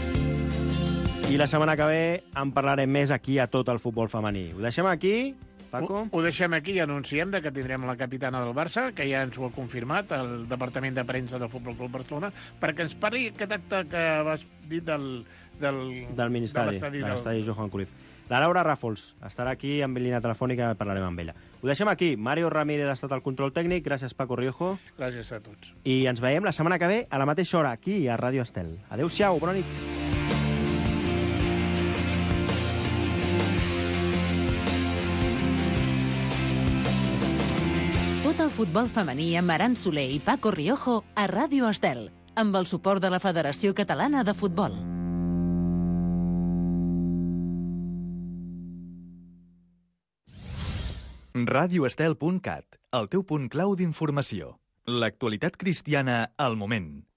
I la setmana que ve en parlarem més aquí a tot el futbol femení. Ho deixem aquí Paco? Ho, ho deixem aquí i anunciem de que tindrem la capitana del Barça, que ja ens ho ha confirmat, el Departament de Premsa del Futbol Club Barcelona, perquè ens parli aquest acte que vas dir del... Del, del Ministeri, de l'estadi del... Johan Cruyff. La Laura Ràfols estarà aquí amb línia telefònica, parlarem amb ella. Ho deixem aquí. Mario Ramírez ha estat al control tècnic. Gràcies, Paco Riojo. Gràcies a tots. I ens veiem la setmana que ve a la mateixa hora, aquí a Ràdio Estel. Adéu-siau, bona nit. Tot el futbol femení amb Aran Soler i Paco Riojo a Ràdio Estel, amb el suport de la Federació Catalana de Futbol. radio estel punt cat, el teu punt clau d'informació. L'actualitat cristiana al moment.